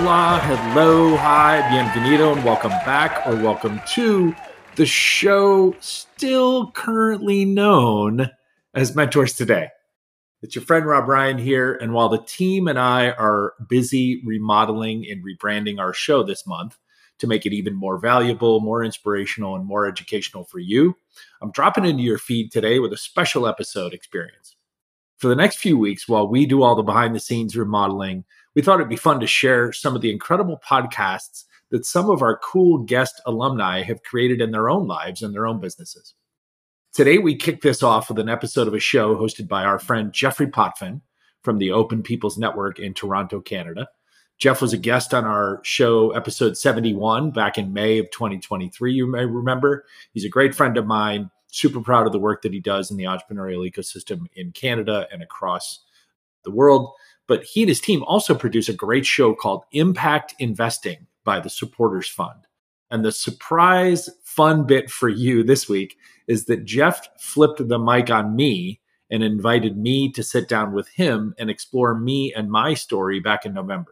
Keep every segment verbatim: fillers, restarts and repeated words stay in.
hola, hello, hi, bienvenido, and welcome back or welcome to the show still currently known as Mentors Today. It's your friend Rob Ryan here, and while the team and I are busy remodeling and rebranding our show this month to make it even more valuable, more inspirational, and more educational for you, I'm dropping into your feed today with a special episode experience. For the next few weeks, while we do all the behind-the-scenes remodeling, we thought it'd be fun to share some of the incredible podcasts that some of our cool guest alumni have created in their own lives and their own businesses. Today, we kick this off with an episode of a show hosted by our friend Jeffrey Potvin from the Open People's Network in Toronto, Canada. Jeff was a guest on our show, episode seventy-one, back in May of twenty twenty-three, you may remember. He's a great friend of mine, super proud of the work that he does in the entrepreneurial ecosystem in Canada and across the world. But he and his team also produce a great show called Impact Investing by the Supporters Fund. And the surprise fun bit for you this week is that Jeff flipped the mic on me and invited me to sit down with him and explore me and my story back in November.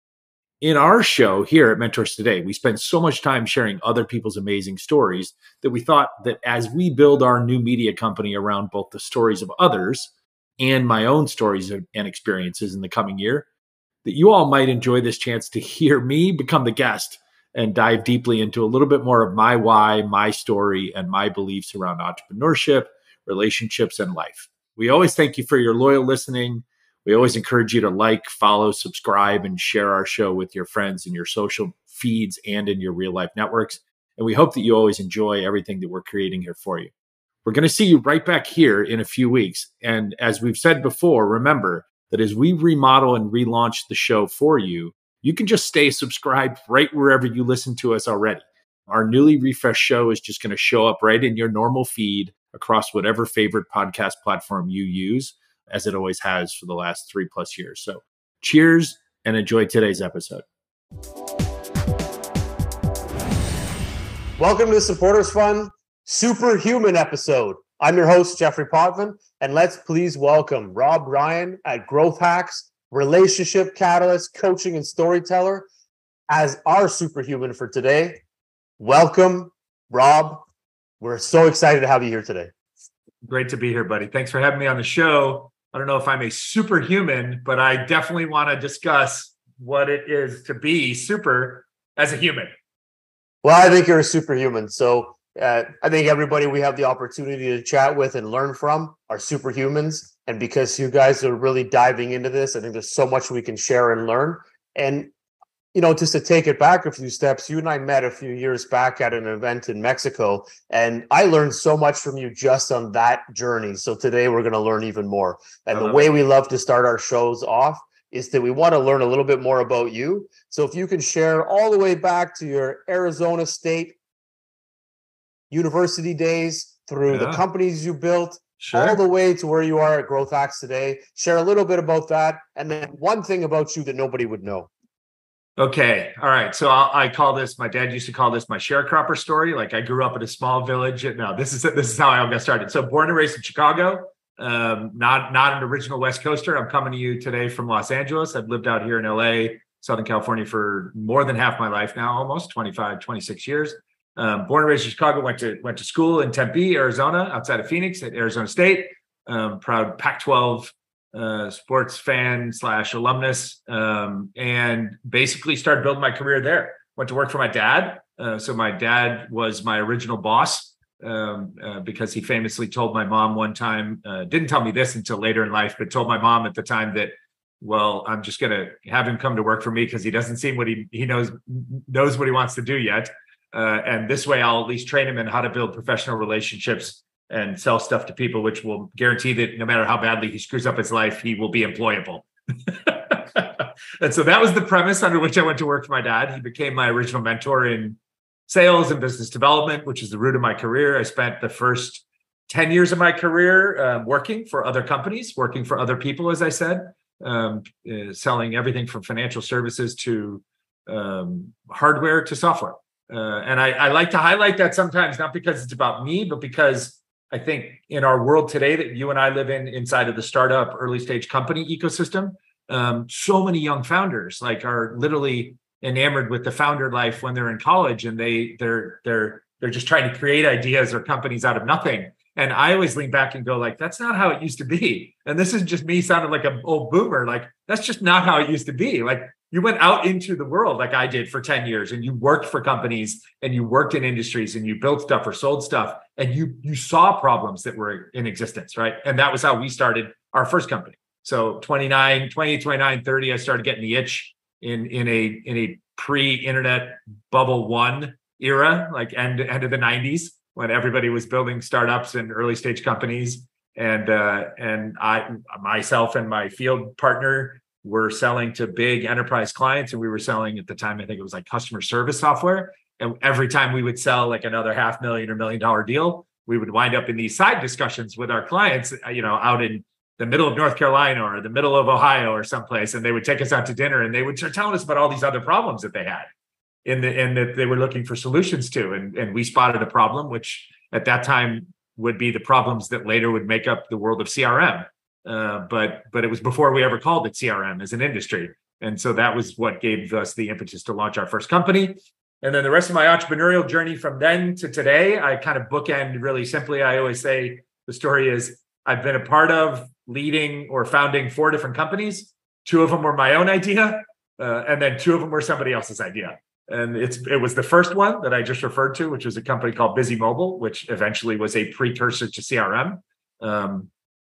In our show here at Mentors Today, we spend so much time sharing other people's amazing stories that we thought that as we build our new media company around both the stories of others and my own stories and experiences in the coming year, that you all might enjoy this chance to hear me become the guest and dive deeply into a little bit more of my why, my story, and my beliefs around entrepreneurship, relationships, and life. We always thank you for your loyal listening. We always encourage you to like, follow, subscribe, and share our show with your friends in your social feeds and in your real-life networks. And we hope that you always enjoy everything that we're creating here for you. We're going to see you right back here in a few weeks. And as we've said before, remember that as we remodel and relaunch the show for you, you can just stay subscribed right wherever you listen to us already. Our newly refreshed show is just going to show up right in your normal feed across whatever favorite podcast platform you use, as it always has for the last three plus years. So cheers and enjoy today's episode. Welcome to the Supporters Fund Superhuman episode. I'm your host, Jeffrey Potvin, and let's please welcome Rob Ryan at Growth Hacks, relationship catalyst, coaching, and storyteller as our superhuman for today. Welcome, Rob. We're so excited to have you here today. Great to be here, buddy. Thanks for having me on the show. I don't know if I'm a superhuman, but I definitely want to discuss what it is to be super as a human. Well, I think you're a superhuman. So uh, I think everybody we have the opportunity to chat with and learn from are superhumans. And because you guys are really diving into this, I think there's so much we can share and learn. And, you know, just to take it back a few steps, you and I met a few years back at an event in Mexico, and I learned so much from you just on that journey. So today we're going to learn even more. And the way it. we love to start our shows off is that we want to learn a little bit more about you. So if you can share all the way back to your Arizona State University days through yeah. the companies you built, Sure. all the way to where you are at Growth Hacks today. Share a little bit about that. And then one thing about you that nobody would know. Okay. All right. So I'll, I call this, my dad used to call this my sharecropper story. Like I grew up in a small village. No, this is, this is how I got started. So born and raised in Chicago, um, not, not an original West Coaster. I'm coming to you today from Los Angeles. I've lived out here in L A, Southern California for more than half my life now, almost twenty-five, twenty-six years. Um, born and raised in Chicago, went to went to school in Tempe, Arizona, outside of Phoenix at Arizona State. Um, proud Pac twelve uh, sports fan slash alumnus, um, and basically started building my career there. Went to work for my dad. Uh, so my dad was my original boss um, uh, because he famously told my mom one time, uh, didn't tell me this until later in life, but told my mom at the time that, well, I'm just going to have him come to work for me because he doesn't seem what he he knows knows what he wants to do yet. Uh, and this way, I'll at least train him in how to build professional relationships and sell stuff to people, which will guarantee that no matter how badly he screws up his life, he will be employable. And so that was the premise under which I went to work for my dad. He became my original mentor in sales and business development, which is the root of my career. I spent the first ten years of my career um, working for other companies, working for other people, as I said, um, uh, selling everything from financial services to um, hardware to software. Uh, and I, I like to highlight that sometimes, not because it's about me, but because I think in our world today that you and I live in, inside of the startup early stage company ecosystem, um, so many young founders like are literally enamored with the founder life when they're in college, and they they're they're they're just trying to create ideas or companies out of nothing. And I always lean back and go like, that's not how it used to be. And this is just me sounding like an old boomer. Like, that's just not how it used to be. Like, you went out into the world like I did for ten years, and you worked for companies, and you worked in industries, and you built stuff or sold stuff, and you you saw problems that were in existence, right? And that was how we started our first company. So twenty-nine, twenty, twenty-nine, thirty, I started getting the itch in in a in a pre-internet bubble one era, like end, end of the nineties, when everybody was building startups and early stage companies. And uh, and I myself and my field partner were selling to big enterprise clients, and we were selling at the time, I think it was like customer service software. And every time we would sell like another half million or million dollar deal, we would wind up in these side discussions with our clients, you know, out in the middle of North Carolina or the middle of Ohio or someplace. And they would take us out to dinner, and they would start telling us about all these other problems that they had in the, and that they were looking for solutions to. And, and we spotted a problem, which at that time would be the problems that later would make up the world of C R M. Uh, but but it was before we ever called it C R M as an industry. And so that was what gave us the impetus to launch our first company. And then the rest of my entrepreneurial journey from then to today, I kind of bookend really simply. I always say the story is I've been a part of, leading, or founding four different companies. Two of them were my own idea, uh, and then two of them were somebody else's idea. And it's it was the first one that I just referred to, which was a company called Busy Mobile, which eventually was a precursor to C R M. Um,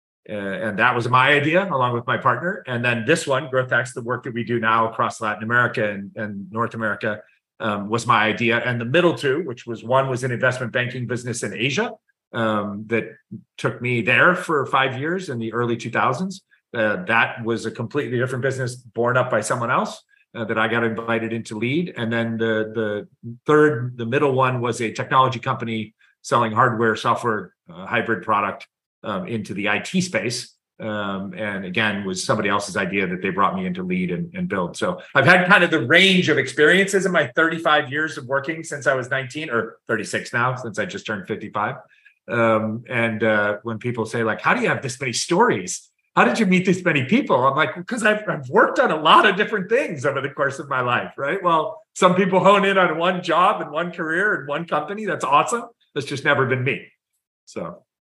Uh, and that was my idea along with my partner. And then this one, GrowthX, the work that we do now across Latin America and, and North America, um, was my idea. And the middle two, which was one was an investment banking business in Asia um, that took me there for five years in the early two thousands. Uh, that was a completely different business born up by someone else uh, that I got invited in to lead. And then the, the third, the middle one was a technology company selling hardware, software, uh, hybrid product Um, into the I T space. Um, and again, was somebody else's idea that they brought me in to lead and, and build. So I've had kind of the range of experiences in my thirty-five years of working since I was nineteen, or thirty-six now, since I just turned fifty-five. Um, and uh, when people say like, how do you have this many stories? How did you meet this many people? I'm like, because I've, I've worked on a lot of different things over the course of my life, right? Well, some people hone in on one job and one career and one company. That's awesome. That's just never been me. So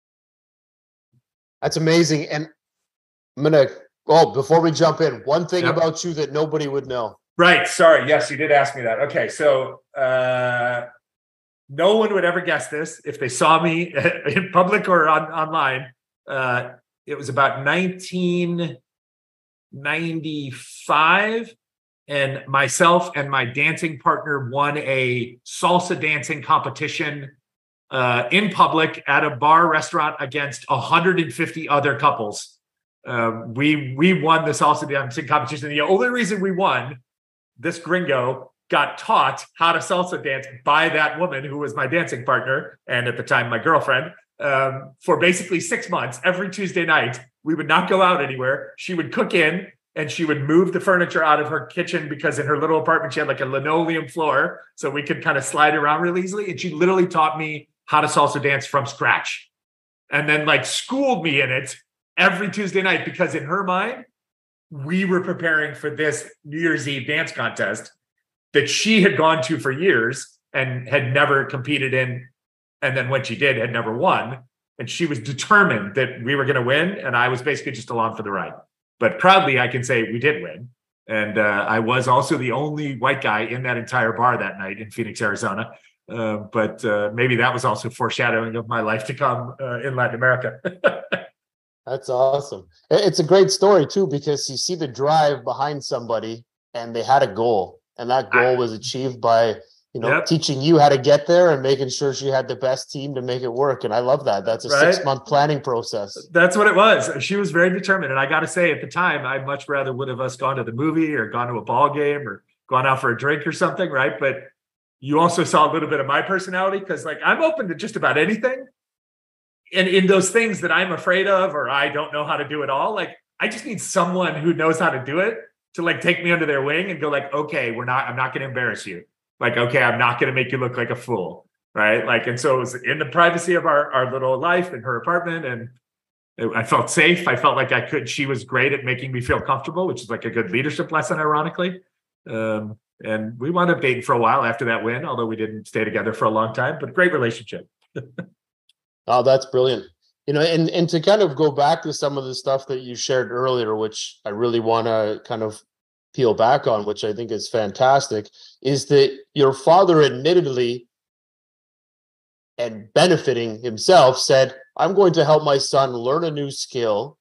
that's amazing. And I'm going to, oh, before we jump in, one thing yep. about you that nobody would know. Right. Sorry. Yes, you did ask me that. Okay. So uh, no one would ever guess this if they saw me in public or on, online. Uh, it was about nineteen ninety-five, and myself and my dancing partner won a salsa dancing competition Uh, in public at a bar restaurant against one hundred fifty other couples. Uh, we we won the salsa dancing competition. The only reason we won, this gringo got taught how to salsa dance by that woman who was my dancing partner, and at the time my girlfriend, um, for basically six months. Every Tuesday night, we would not go out anywhere. She would cook in, and she would move the furniture out of her kitchen, because in her little apartment, she had like a linoleum floor, so we could kind of slide around really easily. And she literally taught me how to salsa dance from scratch, and then like schooled me in it every Tuesday night, because in her mind, we were preparing for this New Year's Eve dance contest that she had gone to for years and had never competed in. And then when she did, had never won. And she was determined that we were going to win. And I was basically just along for the ride. But proudly, I can say we did win. And uh, I was also the only white guy in that entire bar that night in Phoenix, Arizona. Uh, but uh, maybe that was also foreshadowing of my life to come uh, in Latin America. That's awesome. It's a great story too, because you see the drive behind somebody, and they had a goal, and that goal was achieved by, you know, yep. teaching you how to get there and making sure she had the best team to make it work. And I love that. That's a right? six month planning process. That's what it was. She was very determined. And I got to say, at the time, I much rather would have us gone to the movie or gone to a ball game or gone out for a drink or something. Right. But you also saw a little bit of my personality, because like I'm open to just about anything. And in those things that I'm afraid of, or I don't know how to do it all, like I just need someone who knows how to do it to like take me under their wing and go like, okay, we're not, I'm not going to embarrass you. Like, okay, I'm not going to make you look like a fool. Right. Like, and so it was in the privacy of our, our little life in her apartment. And it, I felt safe. I felt like I could, she was great at making me feel comfortable, which is like a good leadership lesson, ironically. Um, And we wound up dating for a while after that win, although we didn't stay together for a long time, but great relationship. Oh, that's brilliant. You know, and, and to kind of go back to some of the stuff that you shared earlier, which I really want to kind of peel back on, which I think is fantastic, is that your father admittedly and benefiting himself said, I'm going to help my son learn a new skill,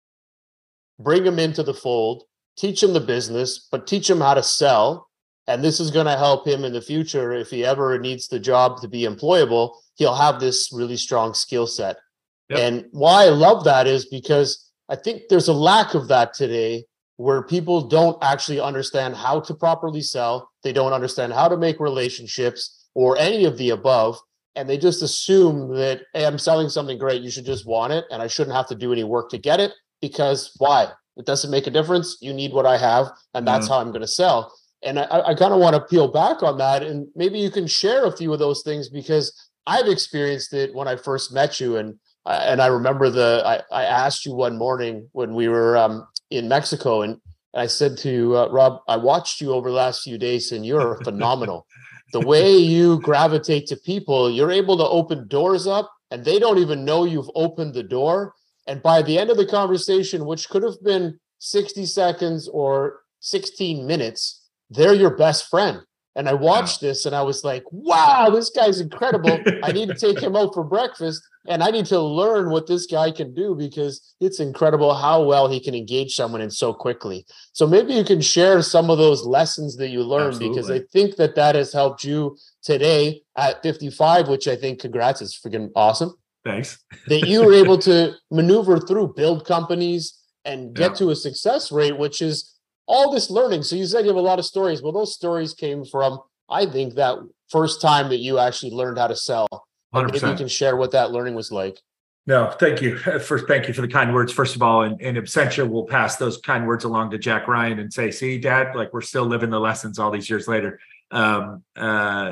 bring him into the fold, teach him the business, but teach him how to sell. And this is going to help him in the future. If he ever needs the job to be employable, he'll have this really strong skill set. Yep. And why I love that is because I think there's a lack of that today, where people don't actually understand how to properly sell. They don't understand how to make relationships or any of the above. And they just assume that, hey, I'm selling something great, you should just want it, and I shouldn't have to do any work to get it, because why? It doesn't make a difference. You need what I have, and that's mm-hmm. how I'm going to sell. And I, I kind of want to peel back on that, and maybe you can share a few of those things, because I've experienced it when I first met you. And and I remember the I, I asked you one morning when we were um, in Mexico, and, and I said to uh, Rob, I watched you over the last few days, and you're phenomenal. The way you gravitate to people, you're able to open doors up, and they don't even know you've opened the door. And by the end of the conversation, which could have been sixty seconds or sixteen minutes, they're your best friend. And I watched wow. this and I was like, wow, this guy's incredible. I need to take him out for breakfast, and I need to learn what this guy can do, because it's incredible how well he can engage someone in so quickly. So maybe you can share some of those lessons that you learned, Absolutely. Because I think that that has helped you today at fifty-five, which I think, congrats, is freaking awesome. Thanks. That you were able to maneuver through, build companies, and get yeah. to a success rate, which is all this learning. So you said you have a lot of stories. Well, those stories came from, I think, that first time that you actually learned how to sell. one hundred percent. Maybe you can share what that learning was like. No, thank you. First, thank you for the kind words, first of all. And, and Absentia will pass those kind words along to Jack Ryan and say, see, Dad, like, we're still living the lessons all these years later. Um, uh,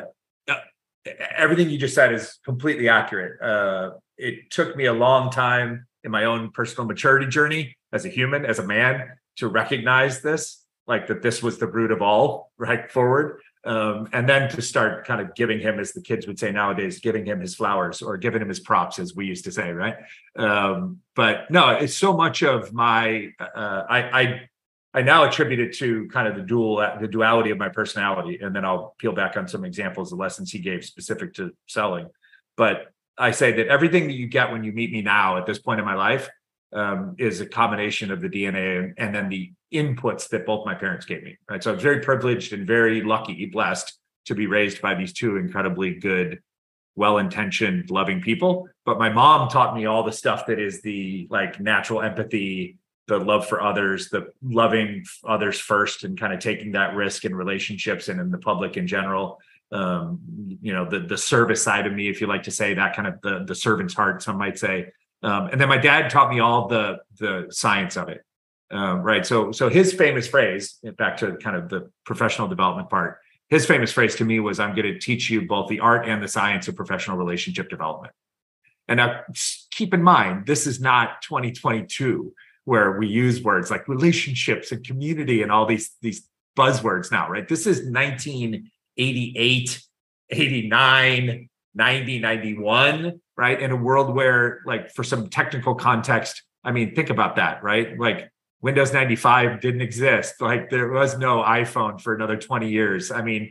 everything you just said is completely accurate. Uh, it took me a long time in my own personal maturity journey as a human, as a man, to recognize this, like that this was the root of all, right, forward. Um, and then to start kind of giving him, as the kids would say nowadays, giving him his flowers, or giving him his props, as we used to say, right? Um, but no, it's so much of my, uh, I, I, I now attribute it to kind of the dual, the duality of my personality. And then I'll peel back on some examples of lessons he gave specific to selling. But I say that everything that you get when you meet me now at this point in my life um, is a combination of the D N A and, and then the inputs that both my parents gave me, right? So I was very privileged and very lucky, blessed to be raised by these two incredibly good, well-intentioned, loving people. But my mom taught me all the stuff that is the like natural empathy, the love for others, the loving others first, and kind of taking that risk in relationships and in the public in general. Um, you know, the the service side of me, if you like to say that, kind of the the servant's heart, some might say. Um, and then my dad taught me all the the science of it. Um, right. So so his famous phrase, back to kind of the professional development part, his famous phrase to me was, I'm going to teach you both the art and the science of professional relationship development. And now keep in mind, this is not twenty twenty-two, where we use words like relationships and community and all these, these buzzwords now, right? This is nineteen eighty-eight, eighty-nine, ninety, ninety-one, right? In a world where, like, for some technical context, I mean, think about that, right? Like, Windows ninety-five didn't exist. Like, there was no iPhone for another twenty years. I mean,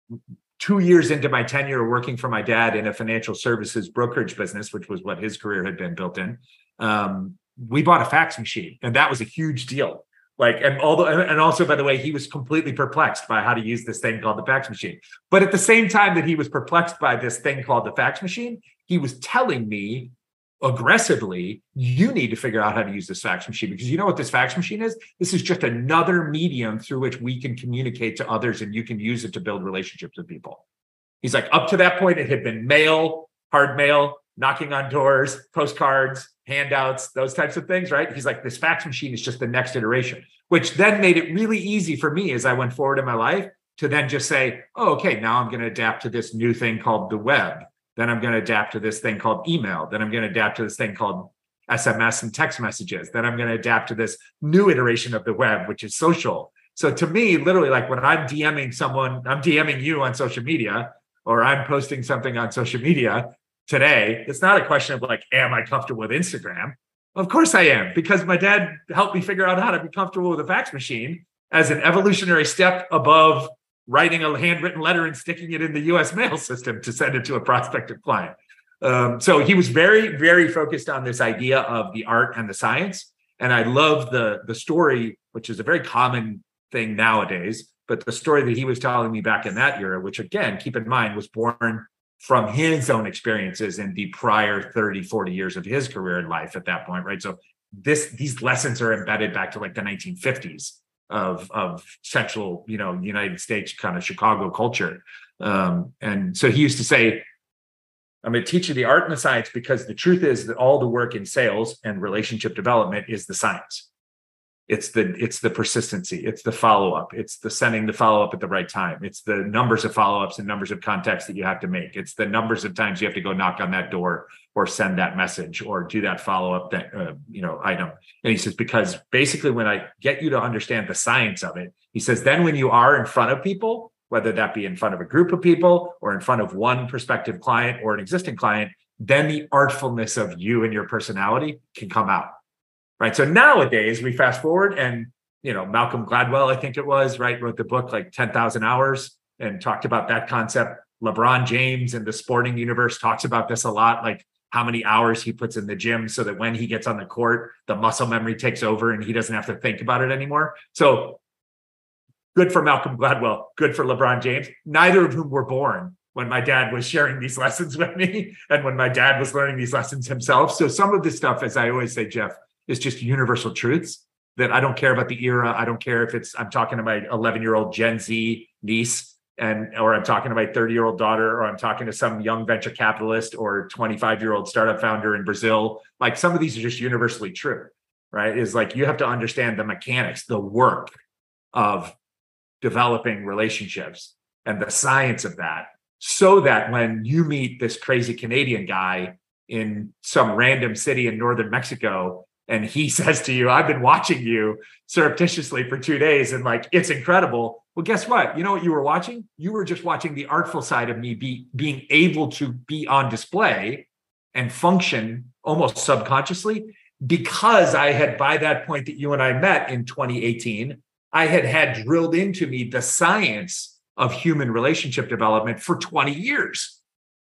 two years into my tenure working for my dad in a financial services brokerage business, which was what his career had been built in, um, we bought a fax machine, and that was a huge deal. Like, and although, and also, by the way, he was completely perplexed by how to use this thing called the fax machine. But at the same time that he was perplexed by this thing called the fax machine, he was telling me aggressively, you need to figure out how to use this fax machine, because you know what this fax machine is? This is just another medium through which we can communicate to others, and you can use it to build relationships with people. He's like, up to that point, it had been mail, hard mail, knocking on doors, postcards, handouts, those types of things, right? He's like, this fax machine is just the next iteration, which then made it really easy for me as I went forward in my life to then just say, oh, okay, now I'm going to adapt to this new thing called the web. Then I'm going to adapt to this thing called email. Then I'm going to adapt to this thing called S M S and text messages. Then I'm going to adapt to this new iteration of the web, which is social. So to me, literally, like when I'm DMing someone, I'm DMing you on social media, or I'm posting something on social media today, it's not a question of like, am I comfortable with Instagram? Of course I am, because my dad helped me figure out how to be comfortable with a fax machine as an evolutionary step above writing a handwritten letter and sticking it in the U S mail system to send it to a prospective client. Um, so he was very, very focused on this idea of the art and the science. And I love the, the story, which is a very common thing nowadays, but the story that he was telling me back in that era, which again, keep in mind, was born from his own experiences in the prior thirty, forty years of his career in life at that point, right? So this these lessons are embedded back to like the nineteen fifties of, of central, you know, United States kind of Chicago culture. Um, and so he used to say, I'm going to teach you the art and the science, because the truth is that all the work in sales and relationship development is the science. It's the it's the persistency. It's the follow-up. It's the sending the follow-up at the right time. It's the numbers of follow-ups and numbers of contacts that you have to make. It's the numbers of times you have to go knock on that door or send that message or do that follow-up that uh, you know item. And he says, because basically when I get you to understand the science of it, he says, then when you are in front of people, whether that be in front of a group of people or in front of one prospective client or an existing client, then the artfulness of you and your personality can come out. Right. So nowadays we fast forward and, you know, Malcolm Gladwell, I think it was, right, wrote the book like ten thousand hours and talked about that concept. LeBron James in the sporting universe talks about this a lot, like how many hours he puts in the gym so that when he gets on the court, the muscle memory takes over and he doesn't have to think about it anymore. So good for Malcolm Gladwell, good for LeBron James, neither of whom were born when my dad was sharing these lessons with me and when my dad was learning these lessons himself. So some of this stuff, as I always say, Jeff, is just universal truths that I don't care about the era. I don't care if it's, I'm talking to my eleven year old Gen Z niece and, or I'm talking to my thirty year old daughter, or I'm talking to some young venture capitalist or twenty-five year old startup founder in Brazil. Like some of these are just universally true, right? Is like, you have to understand the mechanics, the work of developing relationships and the science of that, so that when you meet this crazy Canadian guy in some random city in northern Mexico, and he says to you, I've been watching you surreptitiously for two days and like, it's incredible. Well, guess what? You know what you were watching? You were just watching the artful side of me be, being able to be on display and function almost subconsciously, because I had, by that point that you and I met in twenty eighteen, I had had drilled into me the science of human relationship development for twenty years.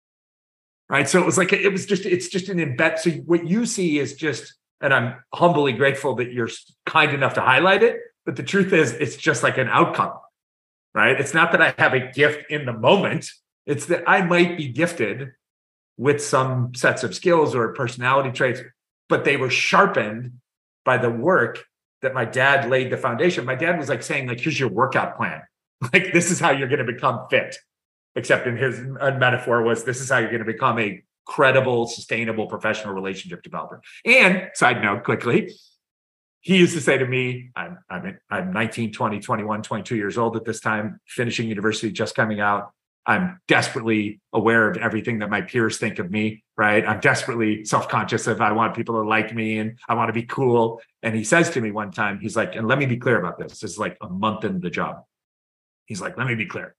Right. So it was like, it was just, it's just an embed. So what you see is just, and I'm humbly grateful that you're kind enough to highlight it. But the truth is, it's just like an outcome, right? It's not that I have a gift in the moment. It's that I might be gifted with some sets of skills or personality traits, but they were sharpened by the work that my dad laid the foundation. My dad was like saying, like, here's your workout plan. Like, this is how you're going to become fit. Except in his metaphor was, this is how you're going to become a credible, sustainable professional relationship developer. And side note quickly, he used to say to me, I'm, I'm, I'm nineteen, twenty, twenty-one, twenty-two years old at this time, finishing university, just coming out. I'm desperately aware of everything that my peers think of me, right? I'm desperately self-conscious of, I want people to like me and I want to be cool. And he says to me one time, he's like, and let me be clear about this. This is like a month into the job. He's like, let me be clear.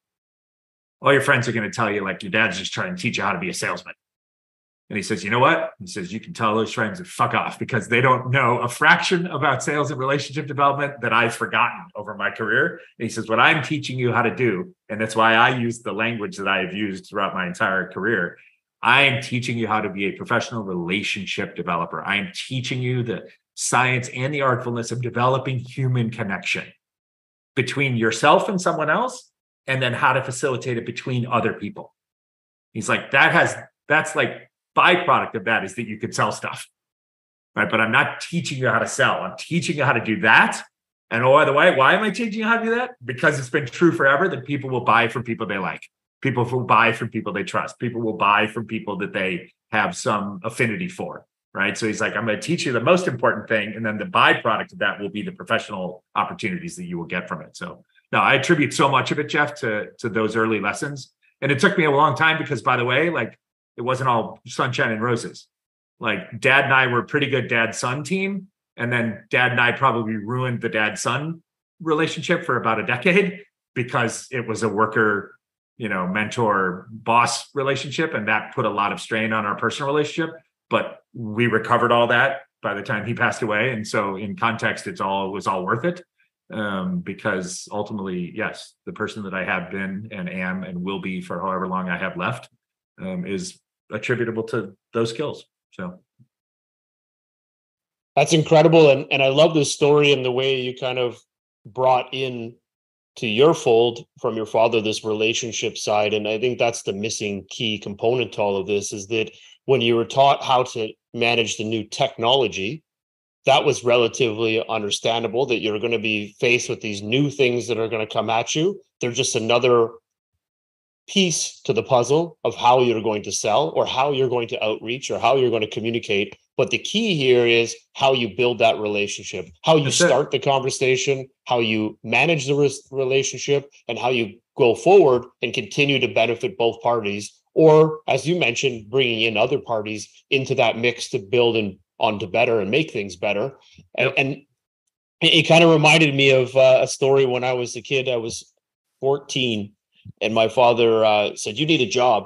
All your friends are going to tell you, like, your dad's just trying to teach you how to be a salesman. And he says, you know what? He says, you can tell those friends to fuck off, because they don't know a fraction about sales and relationship development that I've forgotten over my career. And he says, what I'm teaching you how to do, and that's why I use the language that I have used throughout my entire career, I am teaching you how to be a professional relationship developer. I am teaching you the science and the artfulness of developing human connection between yourself and someone else, and then how to facilitate it between other people. He's like, that has, that's like, byproduct of that is that you could sell stuff, right? But I'm not teaching you how to sell. I'm teaching you how to do that. And oh, by the way, why am I teaching you how to do that? Because it's been true forever that people will buy from people they like. People will buy from people they trust. People will buy from people that they have some affinity for, right? So he's like, I'm going to teach you the most important thing. And then the byproduct of that will be the professional opportunities that you will get from it. So no, I attribute so much of it, Jeff, to, to those early lessons. And it took me a long time because, by the way, like, it wasn't all sunshine and roses. Like, dad and I were a pretty good dad-son team. And then dad and I probably ruined the dad-son relationship for about a decade because it was a worker, you know, mentor boss relationship. And that put a lot of strain on our personal relationship, but we recovered all that by the time he passed away. And so in context, it's all, it was all worth it. Um, because ultimately, yes, the person that I have been and am and will be for however long I have left um, is attributable to those skills. So. That's incredible. And, and I love this story and the way you kind of brought in to your fold from your father, this relationship side. And I think that's the missing key component to all of this is that when you were taught how to manage the new technology, that was relatively understandable that you're going to be faced with these new things that are going to come at you. They're just another piece to the puzzle of how you're going to sell or how you're going to outreach or how you're going to communicate. But the key here is how you build that relationship, how you start the conversation, how you manage the relationship, and how you go forward and continue to benefit both parties. Or, as you mentioned, bringing in other parties into that mix to build and on to better and make things better. And, yep. and it kind of reminded me of uh, a story when I was a kid. I was fourteen and my father uh, said, "You need a job."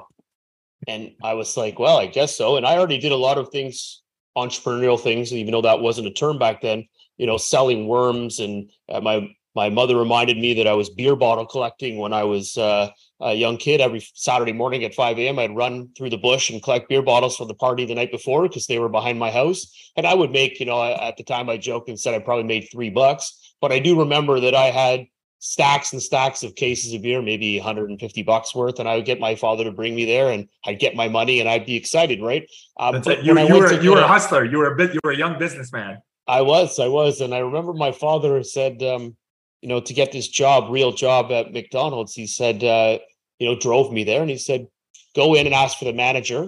And I was like, well, I guess so. And I already did a lot of things, entrepreneurial things, even though that wasn't a term back then, you know, selling worms. And uh, my, my mother reminded me that I was beer bottle collecting when I was uh, a young kid. Every Saturday morning at five a.m., I'd run through the bush and collect beer bottles for the party the night before because they were behind my house. And I would make, you know, at the time I joked and said I probably made three bucks. But I do remember that I had stacks and stacks of cases of beer, maybe one hundred fifty bucks worth. And I would get my father to bring me there and I'd get my money and I'd be excited, right? Um, That's it. You, you, were, you were a hustler. You were a bit, you were a young businessman. I was, I was. And I remember my father said, um, you know, to get this job, real job at McDonald's, he said, uh, you know, drove me there and he said, go in and ask for the manager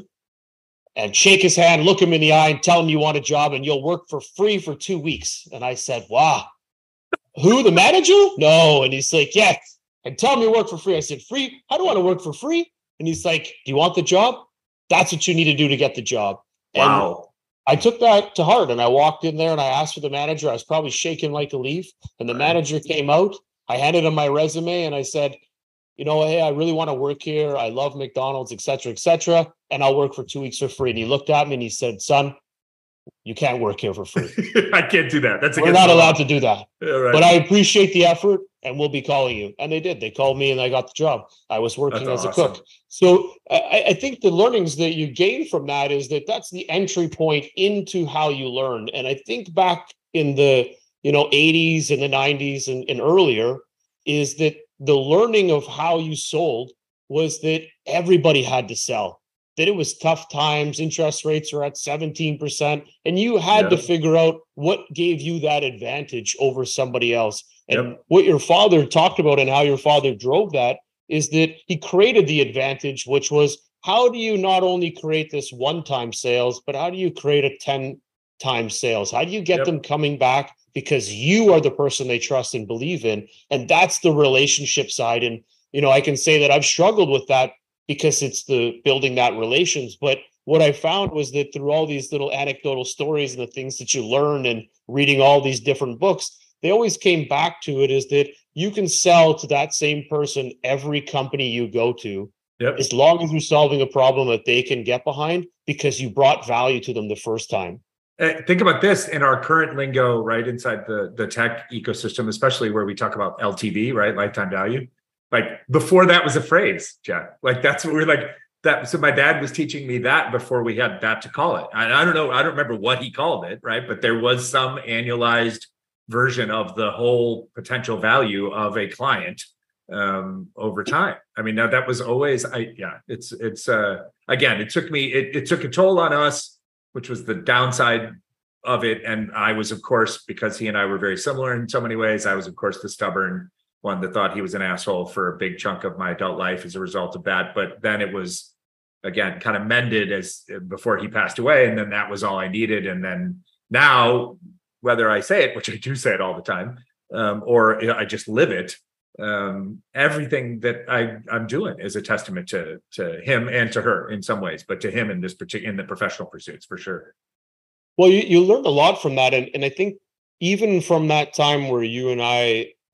and shake his hand, look him in the eye and tell him you want a job and you'll work for free for two weeks. And I said, wow. Who, the manager? No. And he's like, yes. And tell me you work for free. I said, free? I don't want to work for free. And he's like, do you want the job? That's what you need to do to get the job. Wow. And I took that to heart and I walked in there and I asked for the manager. I was probably shaking like a leaf. And the right. manager came out. I handed him my resume and I said, you know, hey, I really want to work here. I love McDonald's, et cetera, et cetera. And I'll work for two weeks for free. And he looked at me and he said, son, you can't work here for free. I can't do that. That's We're not allowed to do that. Yeah, right. But I appreciate the effort and we'll be calling you. And they did. They called me and I got the job. I was working That's as awesome. a cook. So I, I think the learnings that you gain from that is that that's the entry point into how you learn. And I think back in the, you know, eighties and the nineties and, and earlier is that the learning of how you sold was that everybody had to sell. That it was tough times, interest rates are at seventeen percent, and you had yeah. to figure out what gave you that advantage over somebody else. And yep. what your father talked about and how your father drove that is that he created the advantage, which was how do you not only create this one-time sales, but how do you create a ten-time sales? How do you get yep. them coming back because you are the person they trust and believe in? And that's the relationship side. And, you know, I can say that I've struggled with that because it's the building that relations. But what I found was that through all these little anecdotal stories and the things that you learn and reading all these different books, they always came back to it is that you can sell to that same person every company you go to, yep. as long as you're solving a problem that they can get behind because you brought value to them the first time. Uh, think about this in our current lingo, right, inside the, the tech ecosystem, especially where we talk about L T V, right, lifetime value. Like before that was a phrase, Jack. Like that's what we're like that. So my dad was teaching me that before we had that to call it. I, I don't know. I don't remember what he called it, right? But there was some annualized version of the whole potential value of a client um, over time. I mean, now that was always, I yeah, it's, it's uh, again, it took me, it, it took a toll on us, which was the downside of it. And I was, of course, because he and I were very similar in so many ways, I was, of course, the stubborn one that thought he was an asshole for a big chunk of my adult life as a result of that. But then it was, again, kind of mended as before he passed away. And then that was all I needed. And then now, whether I say it, which I do say it all the time, um, or I just live it, um, everything that I, I'm doing is a testament to, to him and to her in some ways, but to him in this particular, in the professional pursuits for sure. Well, you, you learned a lot from that. And, and I think even from that time where you and I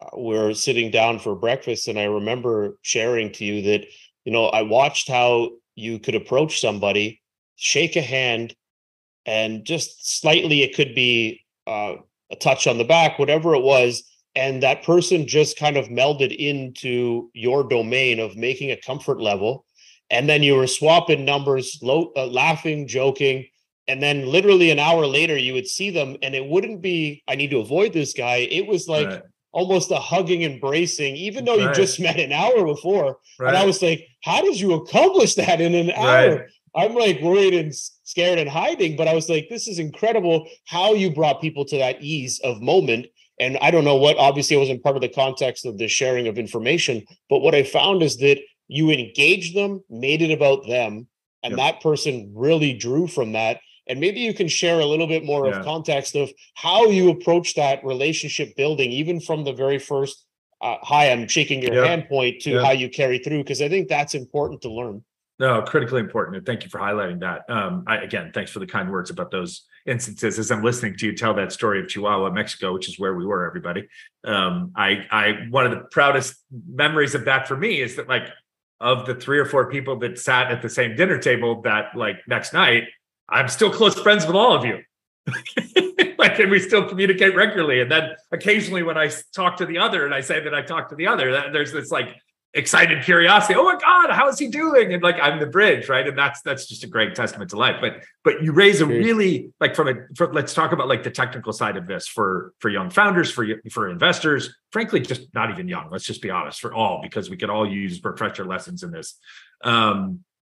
we're sitting down for breakfast, and I remember sharing to you that, you know, I watched how you could approach somebody, shake a hand, and just slightly, it could be uh, a touch on the back, whatever it was. And that person just kind of melded into your domain of making a comfort level. And then you were swapping numbers, low, uh, laughing, joking. And then literally an hour later, you would see them, and it wouldn't be, I need to avoid this guy. It was like right. almost a hugging, embracing, even though right. you just met an hour before. Right. And I was like, how did you accomplish that in an hour? Right. I'm like worried and scared and hiding, but I was like, this is incredible how you brought people to that ease of moment. And I don't know what, obviously it wasn't part of the context of the sharing of information, but what I found is that you engaged them, made it about them, and yep. that person really drew from that. And maybe you can share a little bit more yeah. of context of how you approach that relationship building, even from the very first, uh, hi, I'm shaking your yep. hand point to yep. how you carry through, because I think that's important to learn. No, critically important. And thank you for highlighting that. Um, I, again, thanks for the kind words about those instances. As I'm listening to you tell that story of Chihuahua, Mexico, which is where we were, everybody. Um, I, I, one of the proudest memories of that for me is that, like, of the three or four people that sat at the same dinner table that, like, next night, I'm still close friends with all of you. Like, and we still communicate regularly. And then occasionally when I talk to the other and I say that I talked to the other, there's this like excited curiosity. Oh my God, how is he doing? And like, I'm the bridge, right? And that's that's just a great testament to life. But but you raise a really, like, from a, for, let's talk about like the technical side of this for for young founders, for for investors, frankly, just not even young. Let's just be honest, for all, because we could all use refresher lessons in this. Um,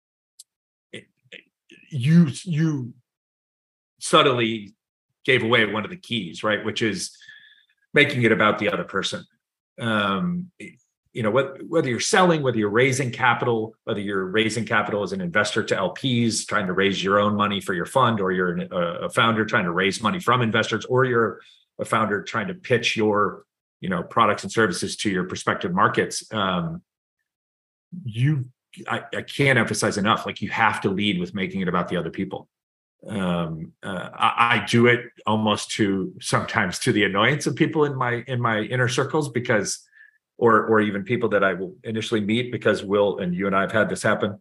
you you subtly gave away one of the keys, right? Which is making it about the other person. Um, you know, whether, whether you're selling, whether you're raising capital, whether you're raising capital as an investor to L Ps, trying to raise your own money for your fund, or you're an, a founder trying to raise money from investors, or you're a founder trying to pitch your, you know, products and services to your prospective markets. Um, you I, I can't emphasize enough, like, you have to lead with making it about the other people. Um, uh, I, I do it almost to sometimes to the annoyance of people in my in my inner circles, because, or or even people that I will initially meet, because we'll, and you and I have had this happen.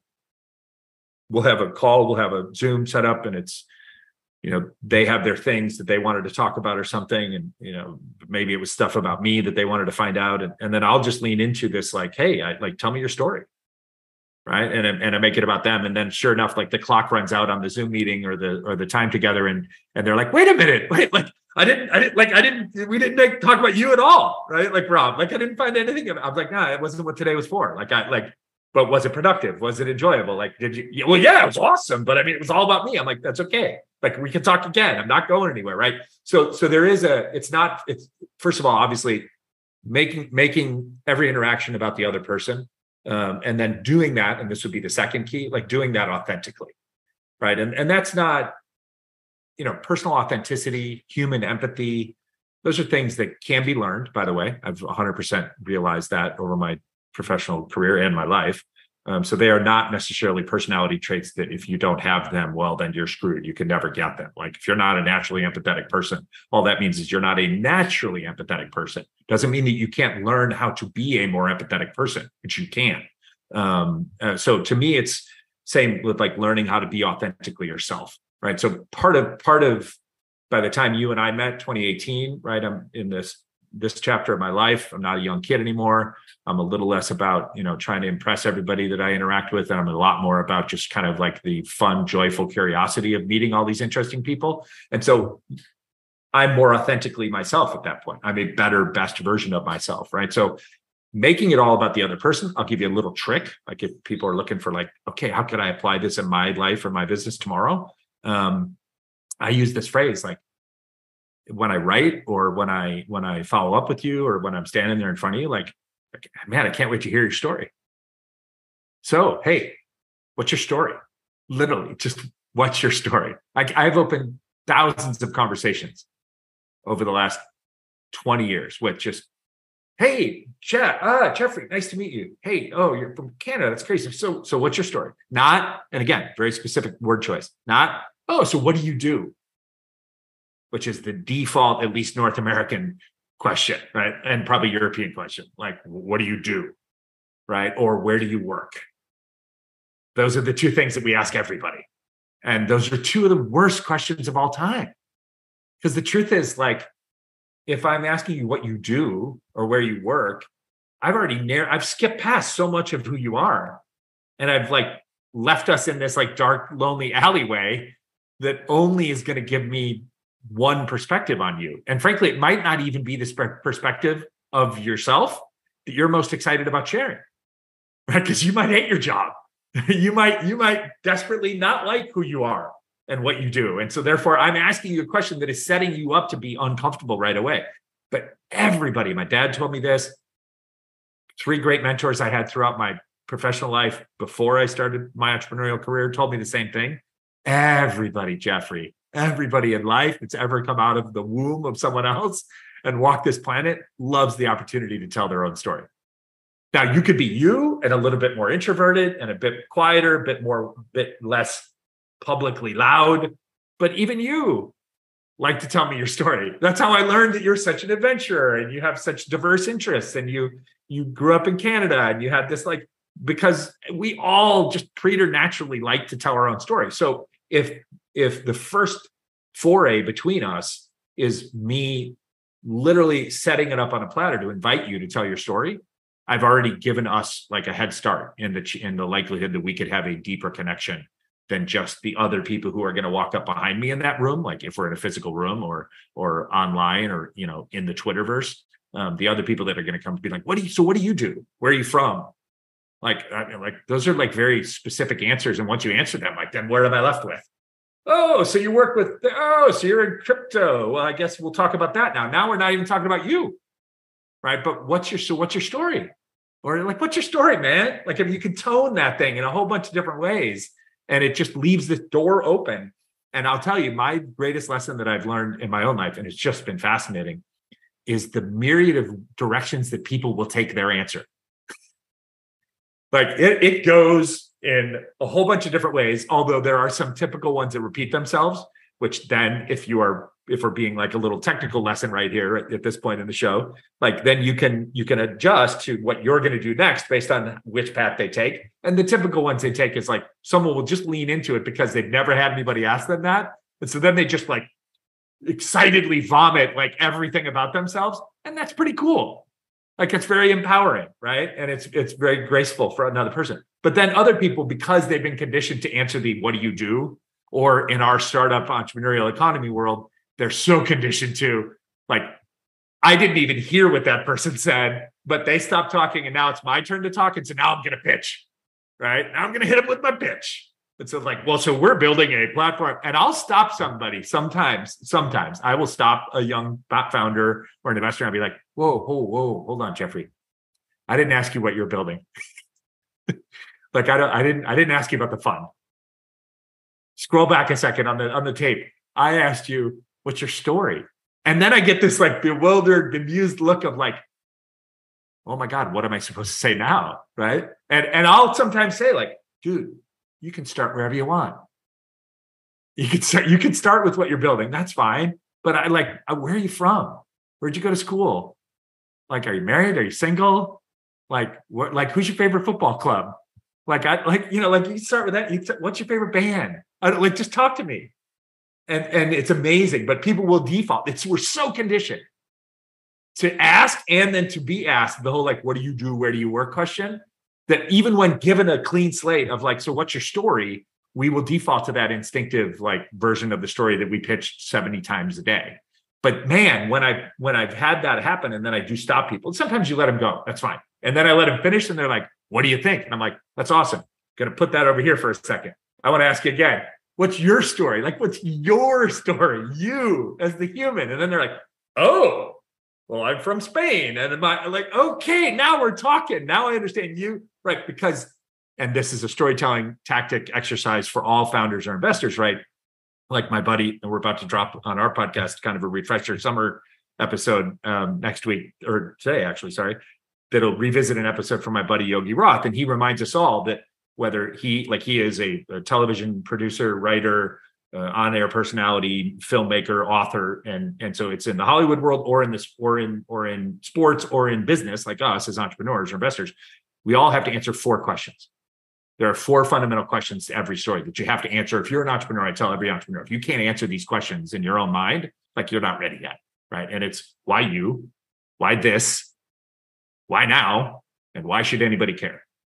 We'll have a call, we'll have a Zoom set up, and it's, you know, they have their things that they wanted to talk about or something, and, you know, maybe it was stuff about me that they wanted to find out, and, and then I'll just lean into this, like, hey, I like, tell me your story. Right. And, and I make it about them. And then sure enough, like, the clock runs out on the Zoom meeting or the, or the time together. And, and they're like, wait a minute, wait, like, I didn't, I didn't, like, I didn't, we didn't make, talk about you at all. Right. Like, Rob, like, I didn't find anything. I was like, no, nah, it wasn't what today was for. Like, I like, but was it productive? Was it enjoyable? Like, did you, well, yeah, it was awesome. But I mean, it was all about me. I'm like, that's okay. Like, we can talk again. I'm not going anywhere. Right. So, so there is a, it's not, it's, first of all, obviously making, making every interaction about the other person. Um, and then doing that, and this would be the second key, like doing that authentically, right? And, and that's not, you know, personal authenticity, human empathy. Those are things that can be learned, by the way. I've one hundred percent realized that over my professional career and my life. Um, so they are not necessarily personality traits that if you don't have them, well, then you're screwed. You can never get them. Like, if you're not a naturally empathetic person, all that means is you're not a naturally empathetic person. Doesn't mean that you can't learn how to be a more empathetic person, which you can. Um, uh, so to me, it's same with like learning how to be authentically yourself, right? So part of, part of, by the time you and I met, twenty eighteen, right? I'm in this, this chapter of my life. I'm not a young kid anymore. I'm a little less about, you know, trying to impress everybody that I interact with. And I'm a lot more about just kind of like the fun, joyful curiosity of meeting all these interesting people. And so I'm more authentically myself at that point. I'm a better, best version of myself, right? So making it all about the other person, I'll give you a little trick. Like, if people are looking for like, okay, how could I apply this in my life or my business tomorrow? Um, I use this phrase, like, when I write or when I when I follow up with you or when I'm standing there in front of you, like, man, I can't wait to hear your story. So, hey, what's your story? Literally, just what's your story? I, I've opened thousands of conversations over the last twenty years with just, hey, Jeff, ah, Jeffrey, nice to meet you. Hey, oh, you're from Canada. That's crazy. So, so what's your story? Not, and again, very specific word choice. Not, oh, so what do you do? Which is the default, at least North American question, right? And probably European question, like, what do you do, right? Or where do you work? Those are the two things that we ask everybody. And those are two of the worst questions of all time. Because the truth is, like, if I'm asking you what you do or where you work, I've already narrowed, I've skipped past so much of who you are. And I've like left us in this like dark, lonely alleyway that only is going to give me one perspective on you. And frankly, it might not even be the perspective of yourself that you're most excited about sharing, right? Because you might hate your job. you might, you might desperately not like who you are and what you do. And so therefore, I'm asking you a question that is setting you up to be uncomfortable right away. But everybody, my dad told me this, three great mentors I had throughout my professional life before I started my entrepreneurial career told me the same thing. Everybody, Jeffrey, everybody in life that's ever come out of the womb of someone else and walked this planet loves the opportunity to tell their own story. Now, you could be you and a little bit more introverted and a bit quieter, a bit more, bit less publicly loud, but even you like to tell me your story. That's how I learned that you're such an adventurer and you have such diverse interests and you you grew up in Canada and you had this like, because we all just preternaturally like to tell our own story. So if if the first foray between us is me literally setting it up on a platter to invite you to tell your story, I've already given us like a head start in the in the likelihood that we could have a deeper connection than just the other people who are going to walk up behind me in that room, like if we're in a physical room or or online or you know in the Twitterverse. Um, the other people that are going to come be like, what do you? So what do you do? Where are you from? Like, I mean, like those are like very specific answers. And once you answer them, like, then what am I left with? Oh, so you work with, oh, so you're in crypto. Well, I guess we'll talk about that now. Now we're not even talking about you, right? But what's your, so what's your story? Or like, what's your story, man? Like if you can tone that thing in a whole bunch of different ways and it just leaves the door open. And I'll tell you, my greatest lesson that I've learned in my own life, and it's just been fascinating, is the myriad of directions that people will take their answer. Like it, it goes in a whole bunch of different ways, although there are some typical ones that repeat themselves, which then if you are, if we're being like a little technical lesson right here at, at this point in the show, like then you can, you can adjust to what you're going to do next based on which path they take. And the typical ones they take is like, someone will just lean into it because they've never had anybody ask them that. And so then they just like excitedly vomit like everything about themselves. And that's pretty cool. Like it's very empowering, right? And it's it's very graceful for another person. But then other people, because they've been conditioned to answer the what do you do? Or in our startup entrepreneurial economy world, they're so conditioned to like, I didn't even hear what that person said, but they stopped talking and now it's my turn to talk. And so now I'm going to pitch, right? Now I'm going to hit them with my pitch. And so like, well, so we're building a platform and I'll stop somebody sometimes, sometimes I will stop a young founder or an investor and I'll be like, whoa, whoa, whoa, hold on, Jeffrey. I didn't ask you what you're building. like I don't, I didn't, I didn't ask you about the fund. Scroll back a second on the, on the tape. I asked you, what's your story? And then I get this like bewildered, bemused look of like, oh my God, what am I supposed to say now? Right. And, and I'll sometimes say like, dude, you can start wherever you want. You can start, you can start with what you're building. That's fine. But I like, where are you from? Where'd you go to school? Like, are you married? Are you single? Like, what, like, who's your favorite football club? Like, I like, you know, like you start with that. You start, what's your favorite band? I don't, like, just talk to me. And, and it's amazing, but people will default. It's, we're so conditioned to ask and then to be asked the whole, like, what do you do? Where do you work question? That even when given a clean slate of like, so what's your story? We will default to that instinctive like version of the story that we pitched seventy times a day. But man, when I when I've had that happen, and then I do stop people, sometimes you let them go. That's fine. And then I let them finish, and they're like, "What do you think?" And I'm like, "That's awesome. Gonna put that over here for a second. I want to ask you again. What's your story? Like, what's your story? You as the human?" And then they're like, "Oh. Well, I'm from Spain." And I'm like, okay, now we're talking. Now I understand you, right? Because, and this is a storytelling tactic exercise for all founders or investors, right? Like my buddy, and we're about to drop on our podcast, kind of a refresher summer episode um, next week, or today, actually, sorry, that'll revisit an episode from my buddy, Yogi Roth. And he reminds us all that whether he, like he is a, a television producer, writer, uh, on-air personality, filmmaker, author, and and so it's in the Hollywood world or in this or in or in sports or in business like us as entrepreneurs or investors. We all have to answer four questions. There are four fundamental questions to every story that you have to answer. If you're an entrepreneur, I tell every entrepreneur, if you can't answer these questions in your own mind, like you're not ready yet, right? And it's why you, why this, why now, and why should anybody care?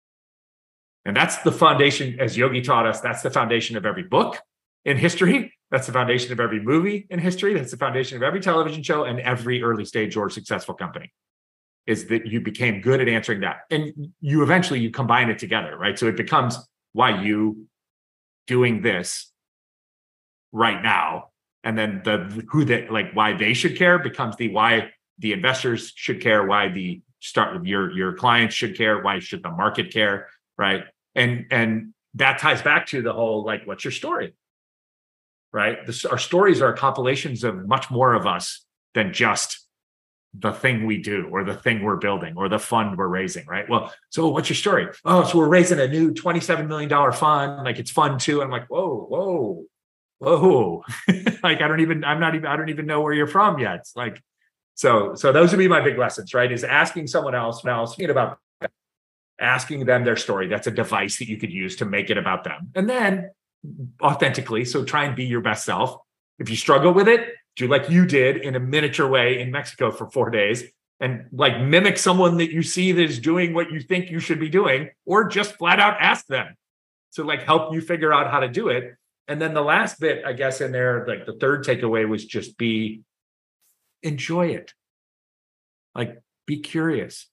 And that's the foundation, as Yogi taught us, that's the foundation of every book in history. That's the foundation of every movie in history. That's the foundation of every television show and every early stage or successful company. Is that you became good at answering that. And you eventually, you combine it together, right? So it becomes why you doing this right now. And then the who that like why they should care becomes the why the investors should care, why the start your your clients should care, why should the market care, right? And and that ties back to the whole like, what's your story, right? This, our stories are compilations of much more of us than just the thing we do or the thing we're building or the fund we're raising, right? Well, so what's your story? Oh, so we're raising a new twenty-seven million dollars fund. Like it's fun too. I'm like, whoa, whoa, whoa. Like, I don't even, I'm not even, I don't even know where you're from yet. It's like, so, so those would be my big lessons, right? Is asking someone else now, thinking about asking them their story. That's a device that you could use to make it about them. And then authentically, so try and be your best self. If you struggle with it, do like you did in a miniature way in Mexico for four days and like mimic someone that you see that is doing what you think you should be doing, or just flat out ask them to like help you figure out how to do it. And then the last bit, I guess, in there, like the third takeaway was just be, enjoy it. Like be curious,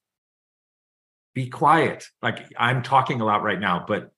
be quiet. Like I'm talking a lot right now, but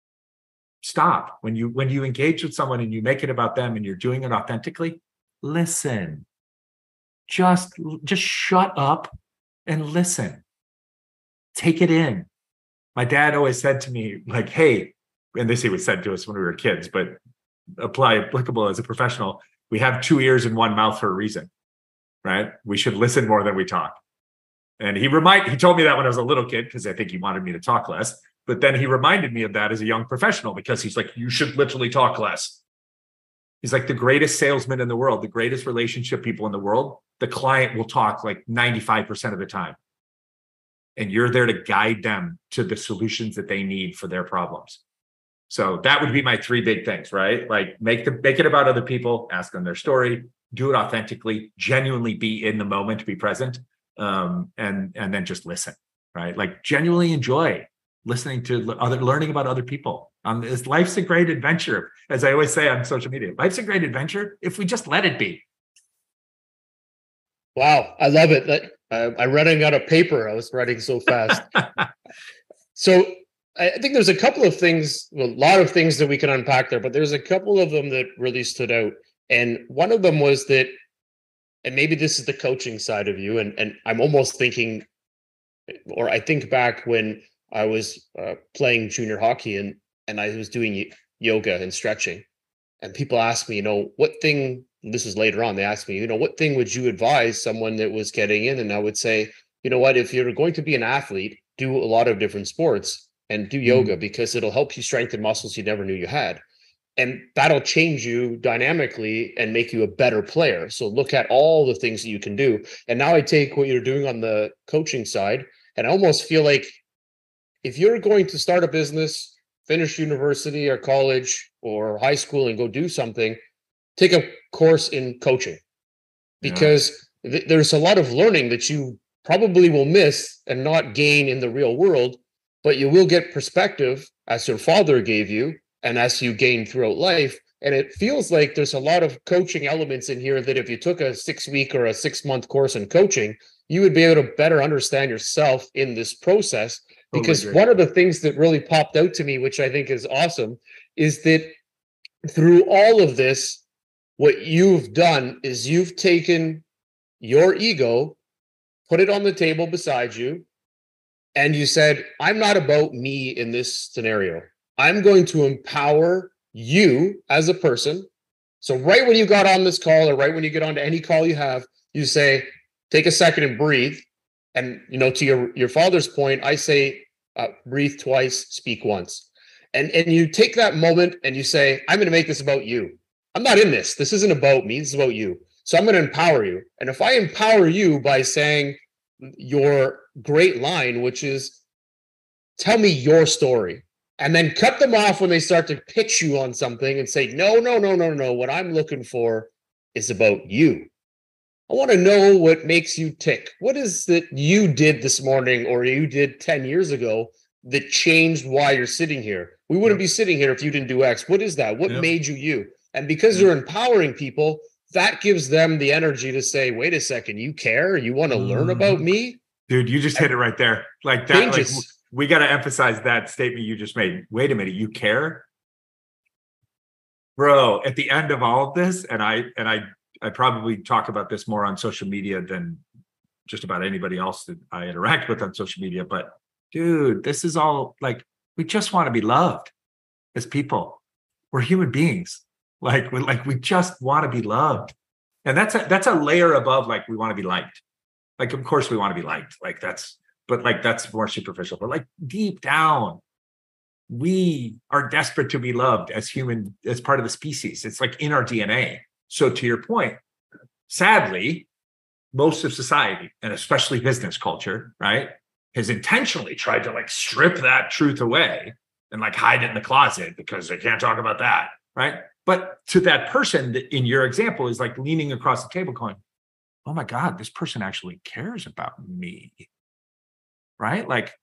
stop. When you, when you engage with someone and you make it about them and you're doing it authentically, listen. Just, just shut up and listen. Take it in. My dad always said to me, like, hey, and this he was said to us when we were kids, but apply applicable as a professional. We have two ears and one mouth for a reason, right? We should listen more than we talk. And he remind he told me that when I was a little kid, because I think he wanted me to talk less. But then he reminded me of that as a young professional, because he's like, you should literally talk less. He's like the greatest salesman in the world, the greatest relationship people in the world. The client will talk like ninety-five percent of the time. And you're there to guide them to the solutions that they need for their problems. So that would be my three big things, right? Like make the make it about other people, ask them their story, do it authentically, genuinely be in the moment, be present, um, and and then just listen, right? Like genuinely enjoy listening to other, learning about other people. Um, is life's a great adventure, as I always say on social media. Life's a great adventure if we just let it be. Wow, I love it. That uh, I'm running out of paper. I was writing so fast. So I think there's a couple of things, well, a lot of things that we can unpack there, but there's a couple of them that really stood out. And one of them was that, and maybe this is the coaching side of you, and, and I'm almost thinking, or I think back when I was uh, playing junior hockey and, and I was doing yoga and stretching. And people asked me, you know, what thing, this was later on, they asked me, you know, what thing would you advise someone that was getting in? And I would say, you know what, if you're going to be an athlete, do a lot of different sports and do yoga, mm-hmm. because it'll help you strengthen muscles you never knew you had. And that'll change you dynamically and make you a better player. So look at all the things that you can do. And now I take what you're doing on the coaching side, and I almost feel like if you're going to start a business, finish university or college or high school and go do something, take a course in coaching, because yeah. th- there's a lot of learning that you probably will miss and not gain in the real world, but you will get perspective as your father gave you and as you gain throughout life. And it feels like there's a lot of coaching elements in here that if you took a six week or a six month course in coaching, you would be able to better understand yourself in this process. Because totally one of the things that really popped out to me, which I think is awesome, is that through all of this, what you've done is you've taken your ego, put it on the table beside you, and you said, I'm not about me in this scenario. I'm going to empower you as a person. So right when you got on this call, or right when you get onto any call you have, you say, take a second and breathe. And, you know, to your, your father's point, I say, uh, breathe twice, speak once. And, and you take that moment and you say, I'm going to make this about you. I'm not in this. This isn't about me. This is about you. So I'm going to empower you. And if I empower you by saying your great line, which is tell me your story, and then cut them off when they start to pitch you on something and say, no, no, no, no, no. What I'm looking for is about you. I want to know what makes you tick. What is that you did this morning or you did ten years ago that changed why you're sitting here? We wouldn't yep. be sitting here if you didn't do X. What is that? What yep. made you you? And because yep. you're empowering people, that gives them the energy to say, wait a second, you care? You want to mm. learn about me? Dude, you just hit it right there. Like that, like, we got to emphasize that statement you just made. Wait a minute, you care? Bro, at the end of all of this, and I and I I probably talk about this more on social media than just about anybody else that I interact with on social media. But dude, this is all like, we just want to be loved as people. We're human beings. Like, we like we just want to be loved. And that's a, that's a layer above, like, we want to be liked. Like, of course we want to be liked. Like that's, but like, that's more superficial. But like deep down, we are desperate to be loved as human, as part of the species. It's like in our D N A. So to your point, sadly, most of society, and especially business culture, right, has intentionally tried to like strip that truth away and like hide it in the closet because they can't talk about that, right? But to that person that in your example is like leaning across the table going, oh my God, this person actually cares about me, right? Like,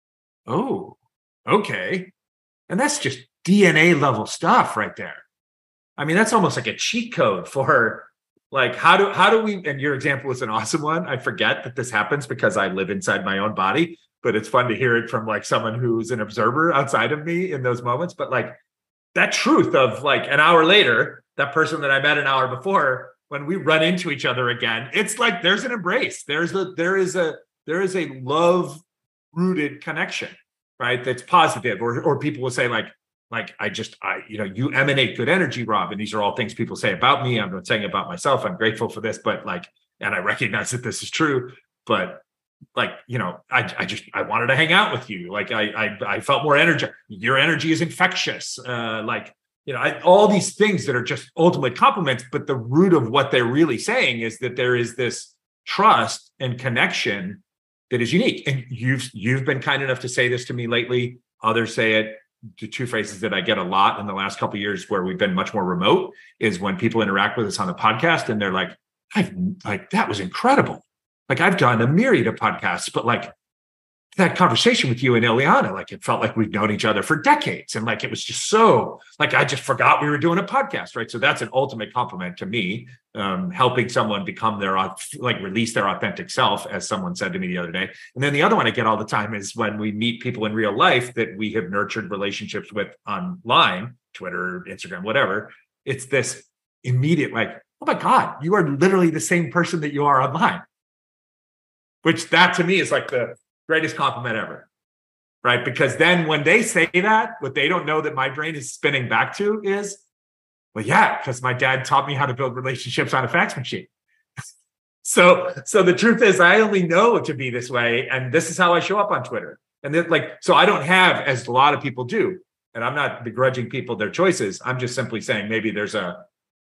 oh, okay. And that's just D N A level stuff right there. I mean, that's almost like a cheat code for like, how do how do we, and your example is an awesome one. I forget that this happens because I live inside my own body, but it's fun to hear it from like someone who's an observer outside of me in those moments. But like that truth of like an hour later, that person that I met an hour before, when we run into each other again, it's like there's an embrace. There's a there is a there is a love rooted connection, right? That's positive. Or or people will say like, Like I just, I, you know, you emanate good energy, Rob. And these are all things people say about me. I'm not saying about myself. I'm grateful for this, but like, and I recognize that this is true, but like, you know, I, I just, I wanted to hang out with you. Like I, I, I felt more energy. Your energy is infectious. Uh, like, you know, I, all these things that are just ultimate compliments, but the root of what they're really saying is that there is this trust and connection that is unique. And you've, you've been kind enough to say this to me lately. Others say it. The two phrases that I get a lot in the last couple of years where we've been much more remote is when people interact with us on the podcast and they're like, I've like, that was incredible. Like I've done a myriad of podcasts, but like that conversation with you and Ileana, like it felt like we've known each other for decades. And like, it was just so like, I just forgot we were doing a podcast, right? So that's an ultimate compliment to me, um, helping someone become their, like release their authentic self, as someone said to me the other day. And then the other one I get all the time is when we meet people in real life that we have nurtured relationships with online, Twitter, Instagram, whatever. It's this immediate, like, oh my God, you are literally the same person that you are online. Which that to me is like the greatest compliment ever, right? Because then when they say that, what they don't know that my brain is spinning back to is, well, yeah, because my dad taught me how to build relationships on a fax machine. so, so the truth is I only know to be this way. And this is how I show up on Twitter. And then like, so I don't have, as a lot of people do, and I'm not begrudging people their choices. I'm just simply saying maybe there's a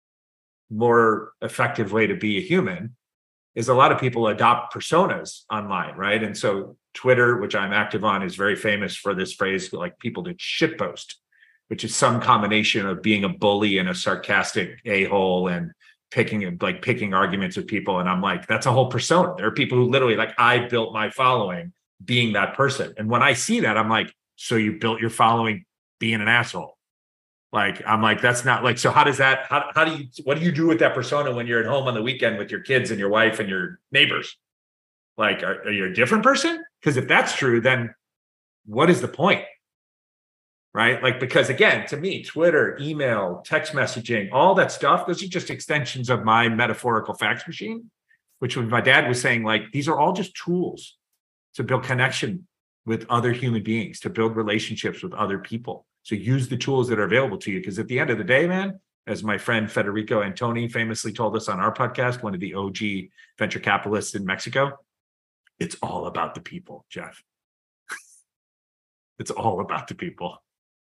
more effective way to be a human. Is a lot of people adopt personas online, right? And so Twitter, which I'm active on, is very famous for this phrase, like people to shitpost, which is some combination of being a bully and a sarcastic a-hole and picking like picking arguments with people. And I'm like, that's a whole persona. There are people who literally like, I built my following being that person. And when I see that, I'm like, so you built your following being an asshole. Like, I'm like, that's not like, so how does that, how, how do you, what do you do with that persona when you're at home on the weekend with your kids and your wife and your neighbors? Like, are, are you a different person? Because if that's true, then what is the point? Right? Like, because again, to me, Twitter, email, text messaging, all that stuff, those are just extensions of my metaphorical fax machine, which when my dad was saying, like, these are all just tools to build connection with other human beings, to build relationships with other people. So use the tools that are available to you. Because at the end of the day, man, as my friend Federico Antoni famously told us on our podcast, one of the O G venture capitalists in Mexico, it's all about the people, Jeff. It's all about the people.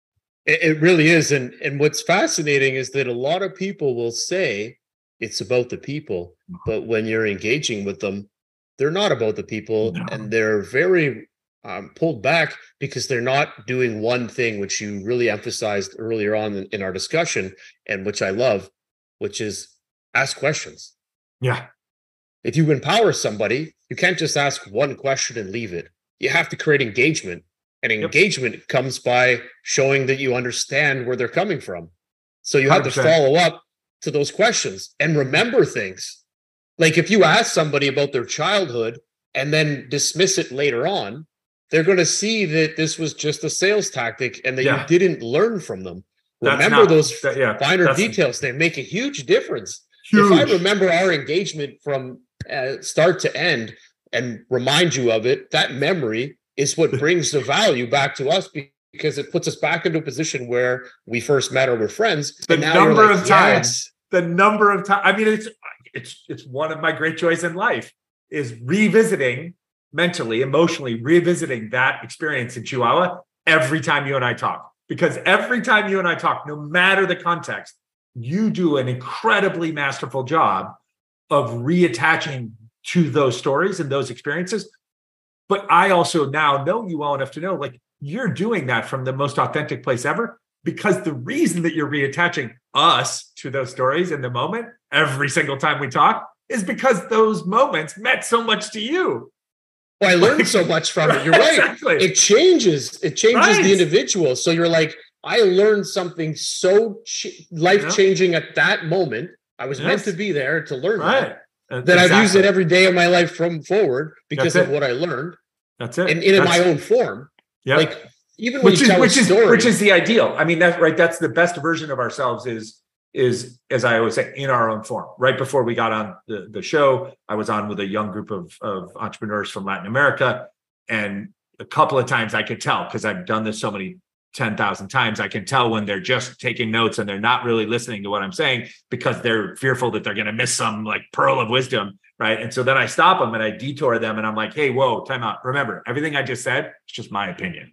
It, it really is. And, and what's fascinating is that a lot of people will say it's about the people, but when you're engaging with them, they're not about the people, No. and they're very um, pulled back because they're not doing one thing, which you really emphasized earlier on in, in our discussion, and which I love, which is ask questions. Yeah. If you empower somebody, you can't just ask one question and leave it. You have to create engagement, and Yep. engagement comes by showing that you understand where they're coming from. So you have one hundred to percent. follow up to those questions and remember things. Like if you ask somebody about their childhood and then dismiss it later on, they're going to see that this was just a sales tactic and that Yeah. you didn't learn from them. That's Remember not- those that- yeah, finer that's- details. They make a huge difference. Huge. If I remember our engagement from uh, start to end and remind you of it, that memory is what brings the value back to us, because it puts us back into a position where we first met or we're friends. The and now you're number like, of times, yes. the number of times, I mean, it's, it's, it's one of my great joys in life is revisiting mentally, emotionally, revisiting that experience in Chihuahua every time you and I talk, because every time you and I talk, no matter the context, you do an incredibly masterful job of reattaching to those stories and those experiences. But I also now know you well enough to know, like, you're doing that from the most authentic place ever, because the reason that you're reattaching us to those stories in the moment every single time we talk is because those moments meant so much to you. Well, I learned so much from it. You're right. Exactly. It changes. It changes Right. the individual. So you're like, I learned something so ch- life-changing at that moment. I was Yes. meant to be there to learn Right. that. That I've used Exactly. it every day of my life from forward because That's of it. what I learned, That's it. and, and in That's- my own form. Yeah. Like even when which you is tell which a is story, which is the ideal. I mean, that's right. That's the best version of ourselves is is as I always say, in our own form. Right before we got on the, the show, I was on with a young group of of entrepreneurs from Latin America, and a couple of times I could tell, because I've done this so many ten thousand times, I can tell when they're just taking notes and they're not really listening to what I'm saying because they're fearful that they're going to miss some like pearl of wisdom. Right. And so then I stop them and I detour them and I'm like, hey, whoa, time out. Remember, everything I just said, it's just my opinion.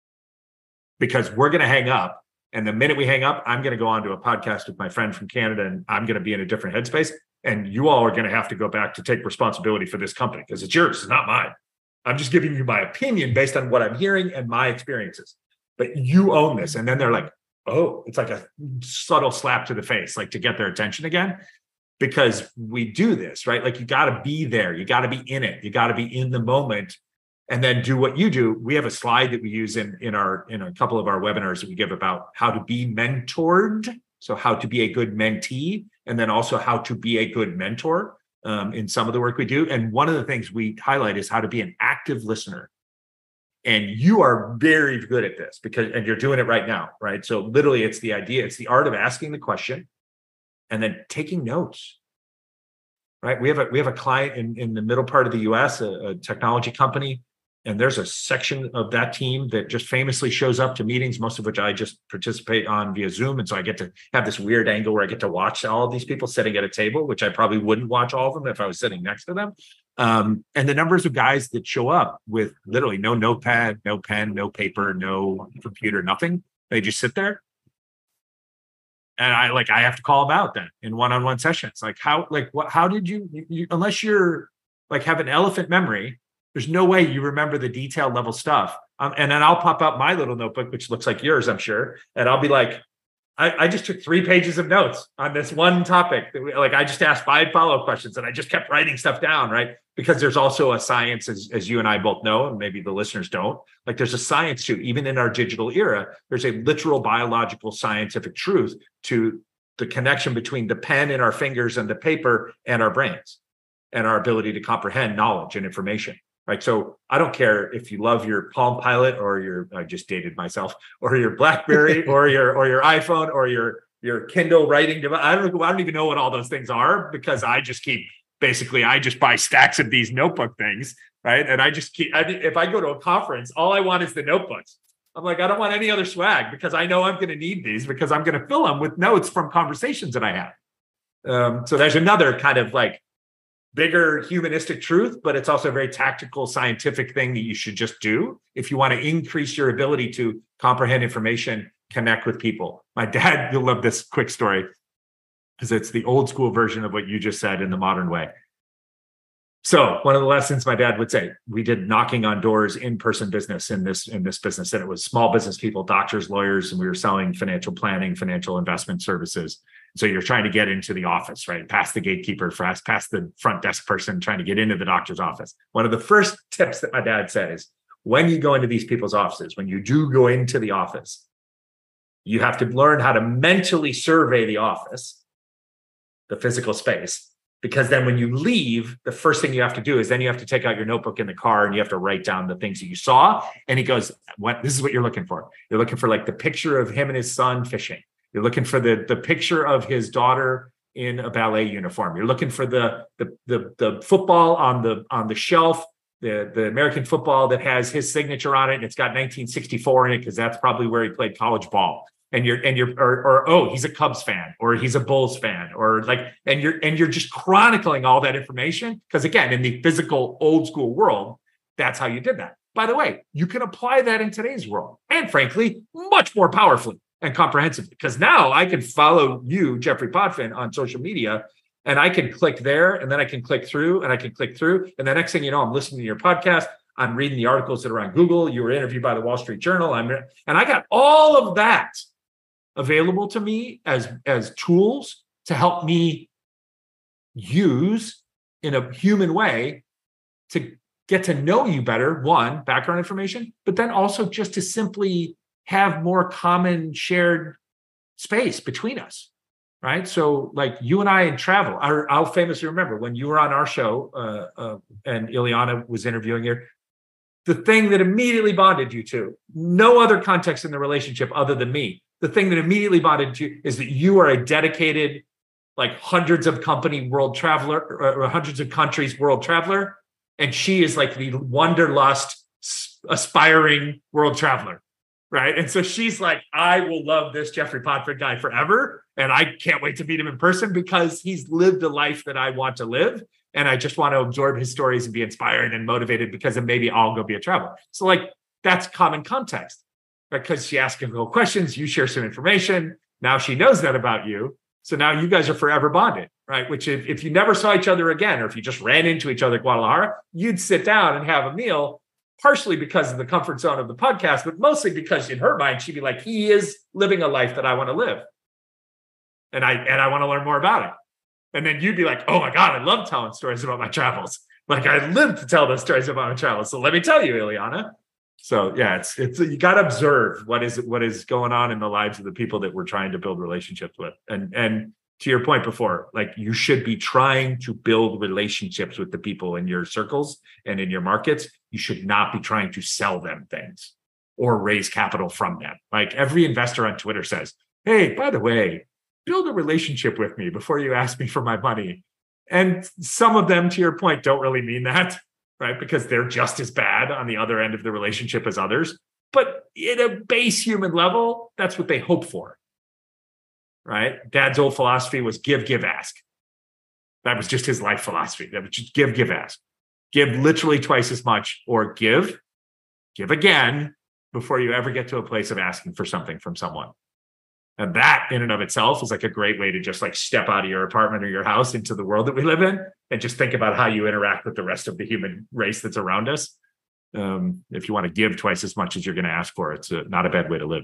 Because we're going to hang up. And the minute we hang up, I'm going to go on to a podcast with my friend from Canada, and I'm going to be in a different headspace. And you all are going to have to go back to take responsibility for this company because it's yours, it's not mine. I'm just giving you my opinion based on what I'm hearing and my experiences. But you own this. And then they're like, oh, it's like a subtle slap to the face, like to get their attention again. Because we do this, right? Like you got to be there. You got to be in it. You got to be in the moment and then do what you do. We have a slide that we use in, in our in a couple of our webinars that we give about how to be mentored. So how to be a good mentee, and then also how to be a good mentor um, in some of the work we do. And one of the things we highlight is how to be an active listener. And you are very good at this because, and you're doing it right now, right? So literally it's the idea, it's the art of asking the question and then taking notes, right? We have a we have a client in, in the middle part of the U S, a, a technology company, and there's a section of that team that just famously shows up to meetings, most of which I just participate on via Zoom. And so I get to have this weird angle where I get to watch all of these people sitting at a table, which I probably wouldn't watch all of them if I was sitting next to them. Um, and the numbers of guys that show up with literally no notepad, no pen, no paper, no computer, nothing. They just sit there. And I like, I have to call them out then in one-on-one sessions. Like how, like what, how did you, you, you, unless you're like have an elephant memory, there's no way you remember the detailed level stuff. Um, and then I'll pop out my little notebook, which looks like yours, I'm sure. And I'll be like, I, I just took three pages of notes on this one topic. Like I just asked five follow-up questions and I just kept writing stuff down, right? Because there's also a science, as, as you and I both know, and maybe the listeners don't, like there's a science to, even in our digital era, there's a literal biological scientific truth to the connection between the pen in our fingers and the paper and our brains and our ability to comprehend knowledge and information. Right. So I don't care if you love your Palm Pilot or your, I just dated myself, or your BlackBerry or your, or your iPhone or your, your Kindle writing device. I don't know. I don't even know what all those things are because I just keep, basically, I just buy stacks of these notebook things. Right. And I just keep, I, if I go to a conference, all I want is the notebooks. I'm like, I don't want any other swag because I know I'm going to need these because I'm going to fill them with notes from conversations that I have. Um, so there's another kind of like, bigger humanistic truth, but it's also a very tactical, scientific thing that you should just do if you want to increase your ability to comprehend information connect with people. My dad, you'll love this quick story because it's the old school version of what you just said in the modern way. So one of the lessons my dad would say, we did knocking on doors, in-person business in this in this business, and it was small business people, doctors, lawyers, and we were selling financial planning, financial investment services. So you're trying to get into the office, right? Past the gatekeeper, past, past the front desk person, trying to get into the doctor's office. One of the first tips that my dad said is, when you go into these people's offices, when you do go into the office, you have to learn how to mentally survey the office, the physical space. Because then when you leave, the first thing you have to do is then you have to take out your notebook in the car and you have to write down the things that you saw. And he goes, "What? This is what you're looking for. You're looking for like the picture of him and his son fishing. You're looking for the, the picture of his daughter in a ballet uniform. You're looking for the, the, the, the football on the, on the shelf, the, the American football that has his signature on it. And it's got nineteen sixty-four in it because that's probably where he played college ball. And you're, and you're, or, or, oh, he's a Cubs fan, or he's a Bulls fan, or like, and you're, and you're just chronicling all that information. Because again, in the physical old school world, that's how you did that. By the way, you can apply that in today's world, and frankly, much more powerfully and comprehensively. Because now I can follow you, Jeffrey Potvin, on social media, and I can click there, and then I can click through, and I can click through, and the next thing you know, I'm listening to your podcast. I'm reading the articles that are on Google. You were interviewed by the Wall Street Journal. I'm, and I got all of that available to me as, as tools to help me use in a human way to get to know you better, one, background information, but then also just to simply have more common shared space between us, right? So like you and I in travel, I, I'll famously remember when you were on our show uh, uh, and Ileana was interviewing you, the thing that immediately bonded you two, no other context in the relationship other than me, the thing that immediately bonded you is that you are a dedicated, like hundreds of company world traveler, or hundreds of countries world traveler. And she is like the wanderlust aspiring world traveler, right? And so she's like, I will love this Jeffrey Potvin guy forever. And I can't wait to meet him in person because he's lived a life that I want to live. And I just want to absorb his stories and be inspired and motivated because then maybe I'll go be a traveler. So like, that's common context. Because she asks him questions, you share some information. Now she knows that about you. So now you guys are forever bonded, right? Which if, if you never saw each other again, or if you just ran into each other at Guadalajara, you'd sit down and have a meal, partially because of the comfort zone of the podcast, but mostly because in her mind, she'd be like, he is living a life that I want to live. And I, and I want to learn more about it. And then you'd be like, oh my God, I love telling stories about my travels. Like I live to tell those stories about my travels. So let me tell you, Ileana. So yeah, it's it's you got to observe what is what is going on in the lives of the people that we're trying to build relationships with. And and to your point before, like you should be trying to build relationships with the people in your circles and in your markets. You should not be trying to sell them things or raise capital from them. Like every investor on Twitter says, hey, by the way, build a relationship with me before you ask me for my money. And some of them, to your point, don't really mean that. Right? Because they're just as bad on the other end of the relationship as others. But at a base human level, that's what they hope for. Right? Dad's old philosophy was give, give, ask. That was just his life philosophy. That was just give, give, ask. Give literally twice as much, or give, give again before you ever get to a place of asking for something from someone. And that in and of itself is like a great way to just like step out of your apartment or your house into the world that we live in and just think about how you interact with the rest of the human race that's around us. Um, if you want to give twice as much as you're going to ask for, it's a, not a bad way to live.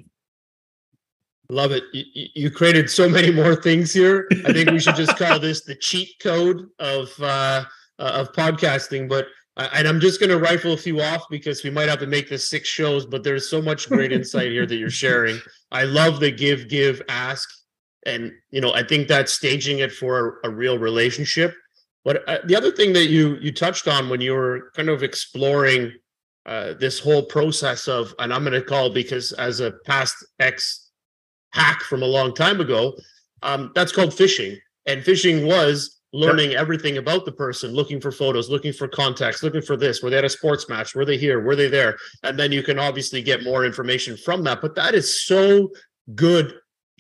Love it. You, you created so many more things here. I think we should just call this the cheat code of uh, uh, of podcasting. But uh, and I'm just going to rifle a few off because we might have to make this six shows. But there's so much great insight here that you're sharing. I love the give, give, ask. And, you know, I think that's staging it for a, a real relationship. But uh, the other thing that you you touched on when you were kind of exploring uh, this whole process of, and I'm going to call it because as a past ex hack from a long time ago, um, that's called phishing. And phishing was learning everything about the person, looking for photos, looking for contacts, looking for this, were they at a sports match, were they here, were they there? And then you can obviously get more information from that. But that is so good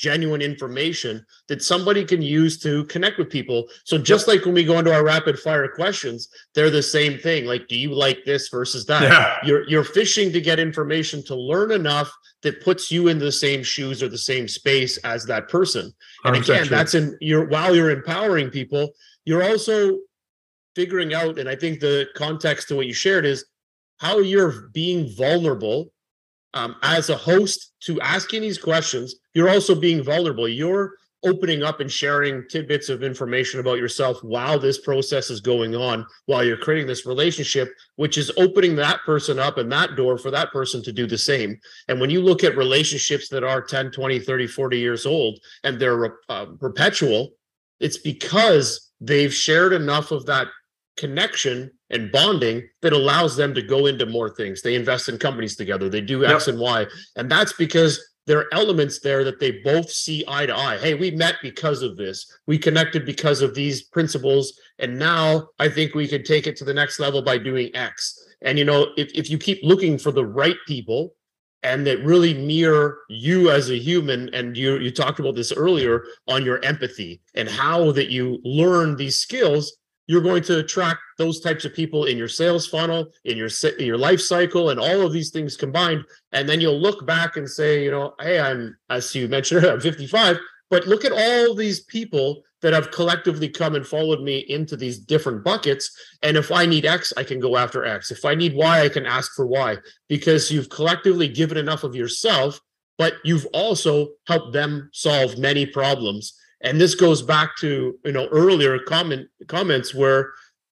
genuine information that somebody can use to connect with people. So just like when we go into our rapid fire questions, they're the same thing. Like, do you like this versus that? Yeah. You're you're fishing to get information to learn enough that puts you in the same shoes or the same space as that person. And again, true. that's in you're while you're empowering people, you're also figuring out, and I think the context to what you shared is how you're being vulnerable um, as a host to asking these questions. You're also being vulnerable. You're opening up and sharing tidbits of information about yourself while this process is going on, while you're creating this relationship, which is opening that person up and that door for that person to do the same. And when you look at relationships that are ten, twenty, thirty, forty years old and they're uh, perpetual, it's because they've shared enough of that connection and bonding that allows them to go into more things. They invest in companies together. They do X yep. and Y. And that's because there are elements there that they both see eye to eye. Hey, we met because of this. We connected because of these principles. And now I think we could take it to the next level by doing X. And, you know, if, if you keep looking for the right people and that really mirror you as a human, and you, you talked about this earlier on your empathy and how that you learn these skills, you're going to attract those types of people in your sales funnel, in your in your life cycle, and all of these things combined. And then you'll look back and say, you know, hey, I'm, as you mentioned, I'm fifty-five, but look at all these people that have collectively come and followed me into these different buckets. And if I need X, I can go after X. If I need Y, I can ask for Y, because you've collectively given enough of yourself, but you've also helped them solve many problems. And this goes back to, you know, earlier comment comments where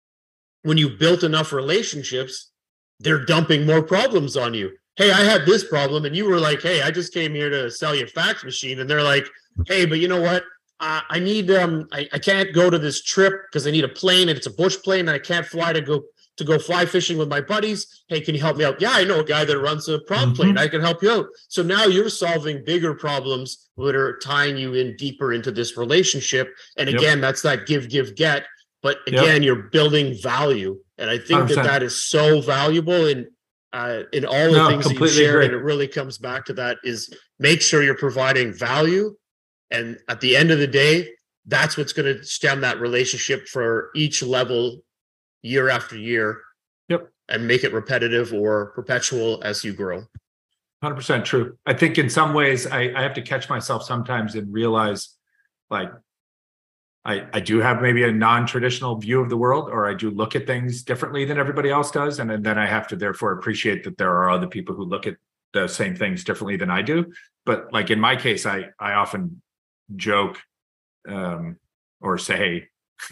when you built enough relationships, they're dumping more problems on you. Hey, I had this problem, and you were like, hey, I just came here to sell you a fax machine. And they're like, hey, but you know what? Uh, I need um, I, I can't go to this trip because I need a plane, and it's a bush plane, and I can't fly to go to go fly fishing with my buddies. Hey, can you help me out? Yeah, I know a guy that runs a prom plane. Mm-hmm. I can help you out. So now you're solving bigger problems that are tying you in deeper into this relationship. And again, yep. that's that give, give, get. But again, yep. you're building value. And I think one hundred percent that that is so valuable in, uh, in all the no, things that you share. And it really comes back to that is make sure you're providing value. And at the end of the day, that's what's going to stem that relationship for each level year after year. Yep. And make it repetitive or perpetual as you grow. one hundred percent true. I think in some ways I, I have to catch myself sometimes and realize like I, I do have maybe a non-traditional view of the world, or I do look at things differently than everybody else does. And then I have to therefore appreciate that there are other people who look at the same things differently than I do. But like in my case, I, I often joke um, or say,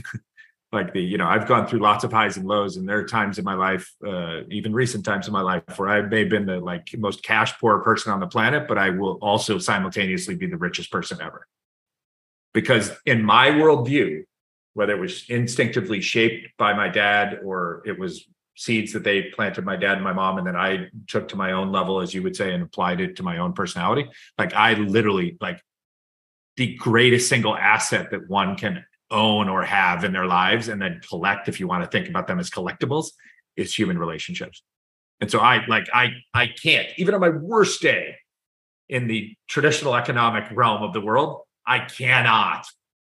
like the, you know, I've gone through lots of highs and lows, and there are times in my life, uh, even recent times in my life, where I may have been the like most cash poor person on the planet, but I will also simultaneously be the richest person ever. Because in my worldview, whether it was instinctively shaped by my dad or it was seeds that they planted my dad and my mom, and then I took to my own level, as you would say, and applied it to my own personality. Like I literally, like the greatest single asset that one can own or have in their lives and then collect, if you want to think about them as collectibles, is human relationships. And so I like I I can't, even on my worst day in the traditional economic realm of the world, I cannot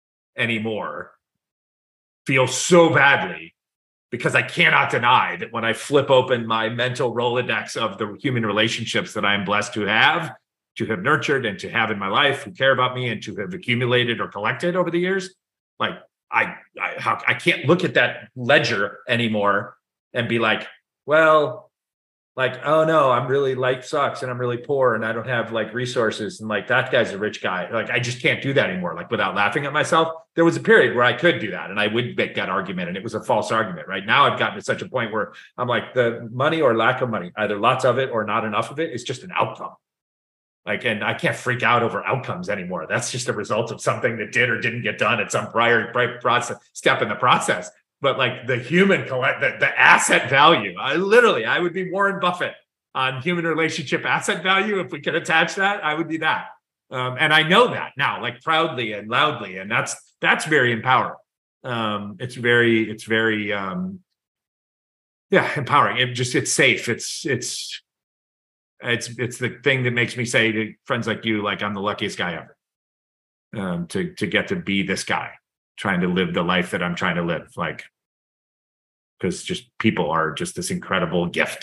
anymore feel so badly, because I cannot deny that when I flip open my mental Rolodex of the human relationships that I am blessed to have, to have nurtured, and to have in my life, who care about me and to have accumulated or collected over the years, like I, I, how, I can't look at that ledger anymore and be like, well, like, oh no, I'm really, life sucks and I'm really poor and I don't have like resources, and like that guy's a rich guy. Like I just can't do that anymore. Like without laughing at myself. There was a period where I could do that and I would make that argument, and it was a false argument. Right now I've gotten to such a point where I'm like, the money or lack of money, either lots of it or not enough of it, is just an outcome. Like, and I can't freak out over outcomes anymore. That's just a result of something that did or didn't get done at some prior, prior process, step in the process. But like the human collect, the, the asset value, I literally, I would be Warren Buffett on human relationship asset value. If we could attach that, I would be that. Um, and I know that now, like proudly and loudly, and that's that's very empowering. Um, it's very, it's very, um, yeah, empowering. It just, it's safe. It's, it's. It's it's the thing that makes me say to friends like you, like I'm the luckiest guy ever. um, to to get to be this guy trying to live the life that I'm trying to live, like, because just people are just this incredible gift.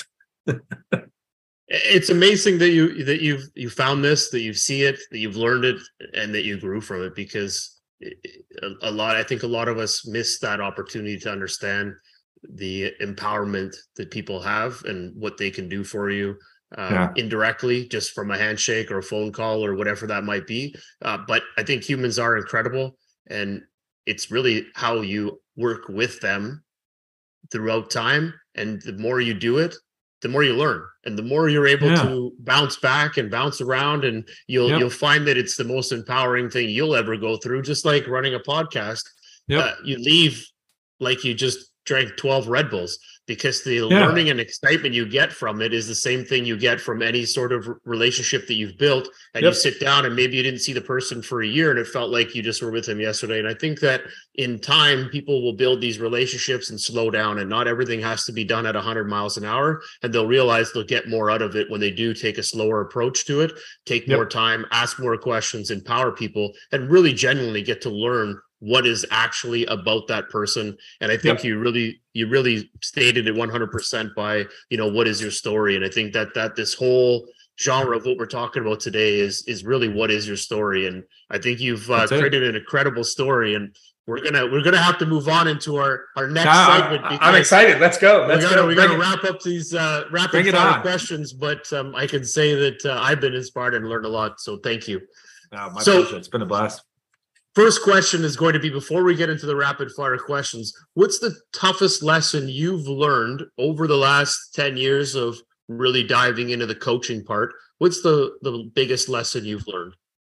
It's amazing that you that you've you found this, that you see it, that you've learned it, and that you grew from it. Because a, a lot, I think, a lot of us miss that opportunity to understand the empowerment that people have and what they can do for you um, Yeah. indirectly, just from a handshake or a phone call or whatever that might be. Uh, but I think humans are incredible, and it's really how you work with them throughout time. And the more you do it, the more you learn, and the more you're able Yeah. to bounce back and bounce around, and you'll Yep. you'll find that it's the most empowering thing you'll ever go through. Just like running a podcast, Yep. uh, you leave like you just drank twelve Red Bulls, because the Yeah. learning and excitement you get from it is the same thing you get from any sort of relationship that you've built. And Yep. you sit down and maybe you didn't see the person for a year and it felt like you just were with them yesterday. And I think that in time, people will build these relationships and slow down, and not everything has to be done at one hundred miles an hour. And they'll realize they'll get more out of it when they do take a slower approach to it, take Yep. more time, ask more questions, empower people, and really genuinely get to learn what is actually about that person. And I think Yep. you really, you really stated it one hundred percent by, you know, what is your story? And I think that, that this whole genre of what we're talking about today is, is really what is your story? And I think you've uh, That's it. created an incredible story, and we're going to, we're going to have to move on into our, our next Nah, segment. I- I'm because excited. Let's go. we Let's gotta, go. we Bring gotta it. wrap up these uh, rapid Bring it fire on. questions, but um, I can say that uh, I've been inspired and learned a lot. So thank you. Oh, my So- pleasure. It's been a blast. First question is going to be, before we get into the rapid fire questions, what's the toughest lesson you've learned over the last ten years of really diving into the coaching part? What's the, the biggest lesson you've learned?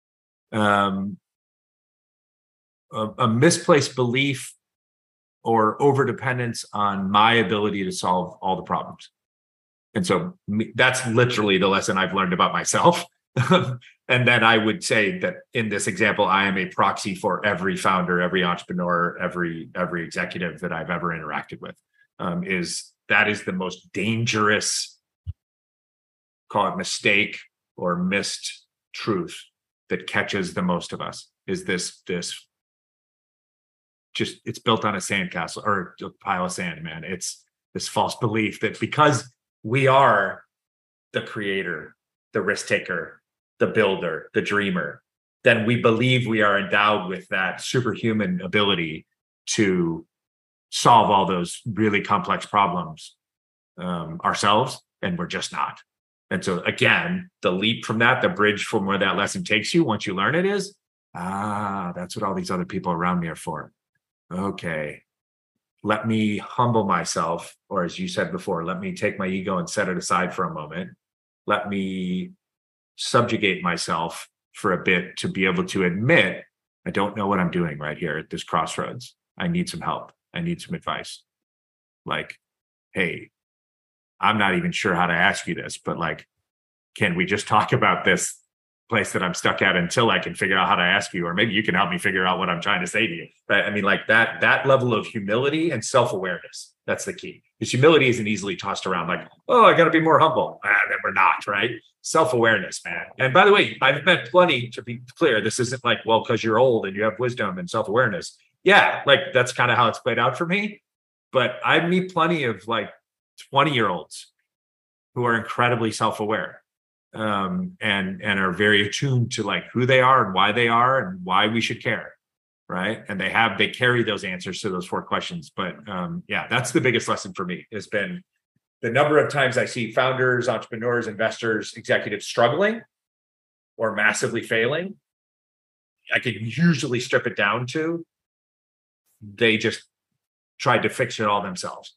Um, a, a misplaced belief or overdependence on my ability to solve all the problems. And so me, that's literally the lesson I've learned about myself. And then I would say that in this example, I am a proxy for every founder, every entrepreneur, every every executive that I've ever interacted with. Um, is that is the most dangerous, call it mistake or missed truth that catches the most of us. Is this this just it's built on a sandcastle or a pile of sand, man. It's this false belief that because we are the creator, the risk taker, the builder, the dreamer, then we believe we are endowed with that superhuman ability to solve all those really complex problems um, ourselves, and we're just not. And so again, the leap from that, the bridge from where that lesson takes you once you learn it is, ah, that's what all these other people around me are for. Okay, let me humble myself, or as you said before, let me take my ego and set it aside for a moment. Let me subjugate myself for a bit to be able to admit, I don't know what I'm doing right here at this crossroads. I need some help. I need some advice. Like, hey, I'm not even sure how to ask you this, but like, can we just talk about this place that I'm stuck at until I can figure out how to ask you, or maybe you can help me figure out what I'm trying to say to you. Right? I mean, like that, that level of humility and self-awareness, that's the key. Because humility isn't easily tossed around like, oh, I got to be more humble. Ah, then we're not, right? Self-awareness, man. And by the way, I've met plenty, to be clear, this isn't like, well, because you're old and you have wisdom and self-awareness. Yeah, like that's kind of how it's played out for me. But I meet plenty of like twenty year olds who are incredibly self-aware um, and, and are very attuned to like who they are and why they are and why we should care. Right. And they have, they carry those answers to those four questions. But um, yeah, that's the biggest lesson for me has been the number of times I see founders, entrepreneurs, investors, executives struggling or massively failing. I could usually strip it down to they just tried to fix it all themselves.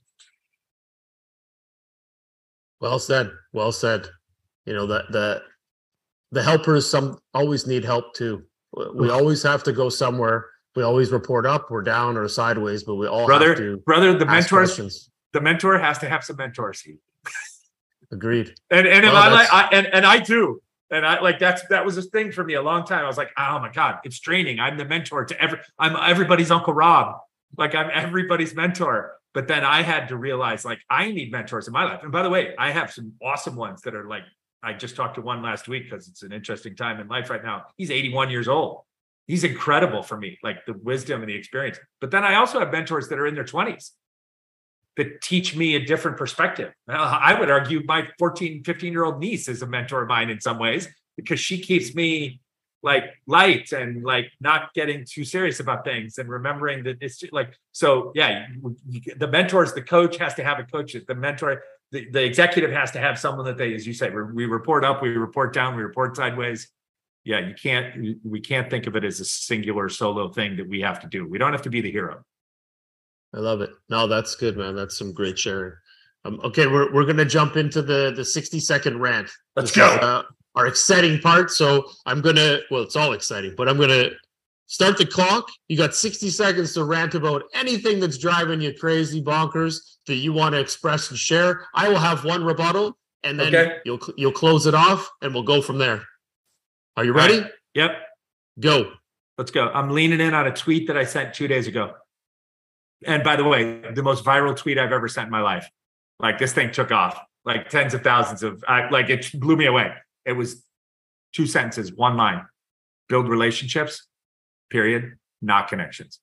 Well said. Well said. You know, that the the helpers some always need help too. We always have to go somewhere. We always report up or down or sideways, but we all brother, have to brother, the ask mentors, questions. the mentor has to have some mentors. Agreed. And and if Well, I like, that's- I, and and I do, and I like that's that was a thing for me a long time. I was like, oh my god, it's draining. I'm the mentor to every. I'm everybody's Uncle Rob. Like I'm everybody's mentor. But then I had to realize, like, I need mentors in my life. And by the way, I have some awesome ones that are like, I just talked to one last week because it's an interesting time in life right now. He's eighty-one years old. he's incredible for me, like the wisdom and the experience. But then I also have mentors that are in their twenties that teach me a different perspective. I would argue my fourteen, fifteen year old niece is a mentor of mine in some ways, because she keeps me like light and like not getting too serious about things and remembering that it's just like, so yeah, you, you, the mentors, the coach has to have a coach, the mentor, the, the executive has to have someone that they, as you say, we, we report up, we report down, we report sideways. Yeah, you can't, we can't think of it as a singular solo thing that we have to do. We don't have to be the hero. I love it. No, that's good, man. That's some great sharing. Um, okay, we're we're gonna jump into the the sixty second rant. Let's This go. is, uh, our exciting part. So I'm gonna, well, it's all exciting, but I'm gonna start the clock. You got sixty seconds to rant about anything that's driving you crazy bonkers that you want to express and share. I will have one rebuttal, and then Okay. you'll you'll close it off, and we'll go from there. Are you ready? All right. Yep. Go. Let's go. I'm leaning in on a tweet that I sent two days ago. And by the way, the most viral tweet I've ever sent in my life. Like this thing took off, like tens of thousands of, I, like it blew me away. It was two sentences, one line: build relationships, period, not connections.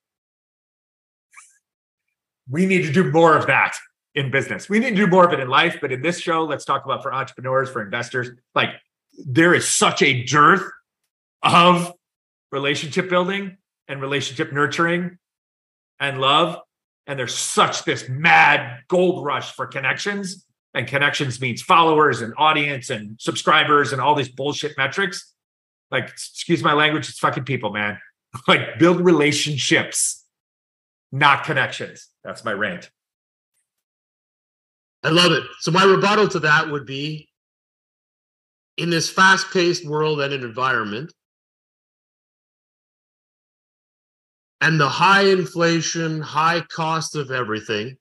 We need to do more of that in business. We need to do more of it in life. But in this show, let's talk about for entrepreneurs, for investors. Like there is such a dearth of relationship building and relationship nurturing and love. And there's such this mad gold rush for connections. And connections means followers and audience and subscribers and all these bullshit metrics. Like, excuse my language, it's fucking people, man. Like build relationships, not connections. That's my rant. I love it. So my rebuttal to that would be, in this fast-paced world and an environment, and the high inflation, high cost of everything,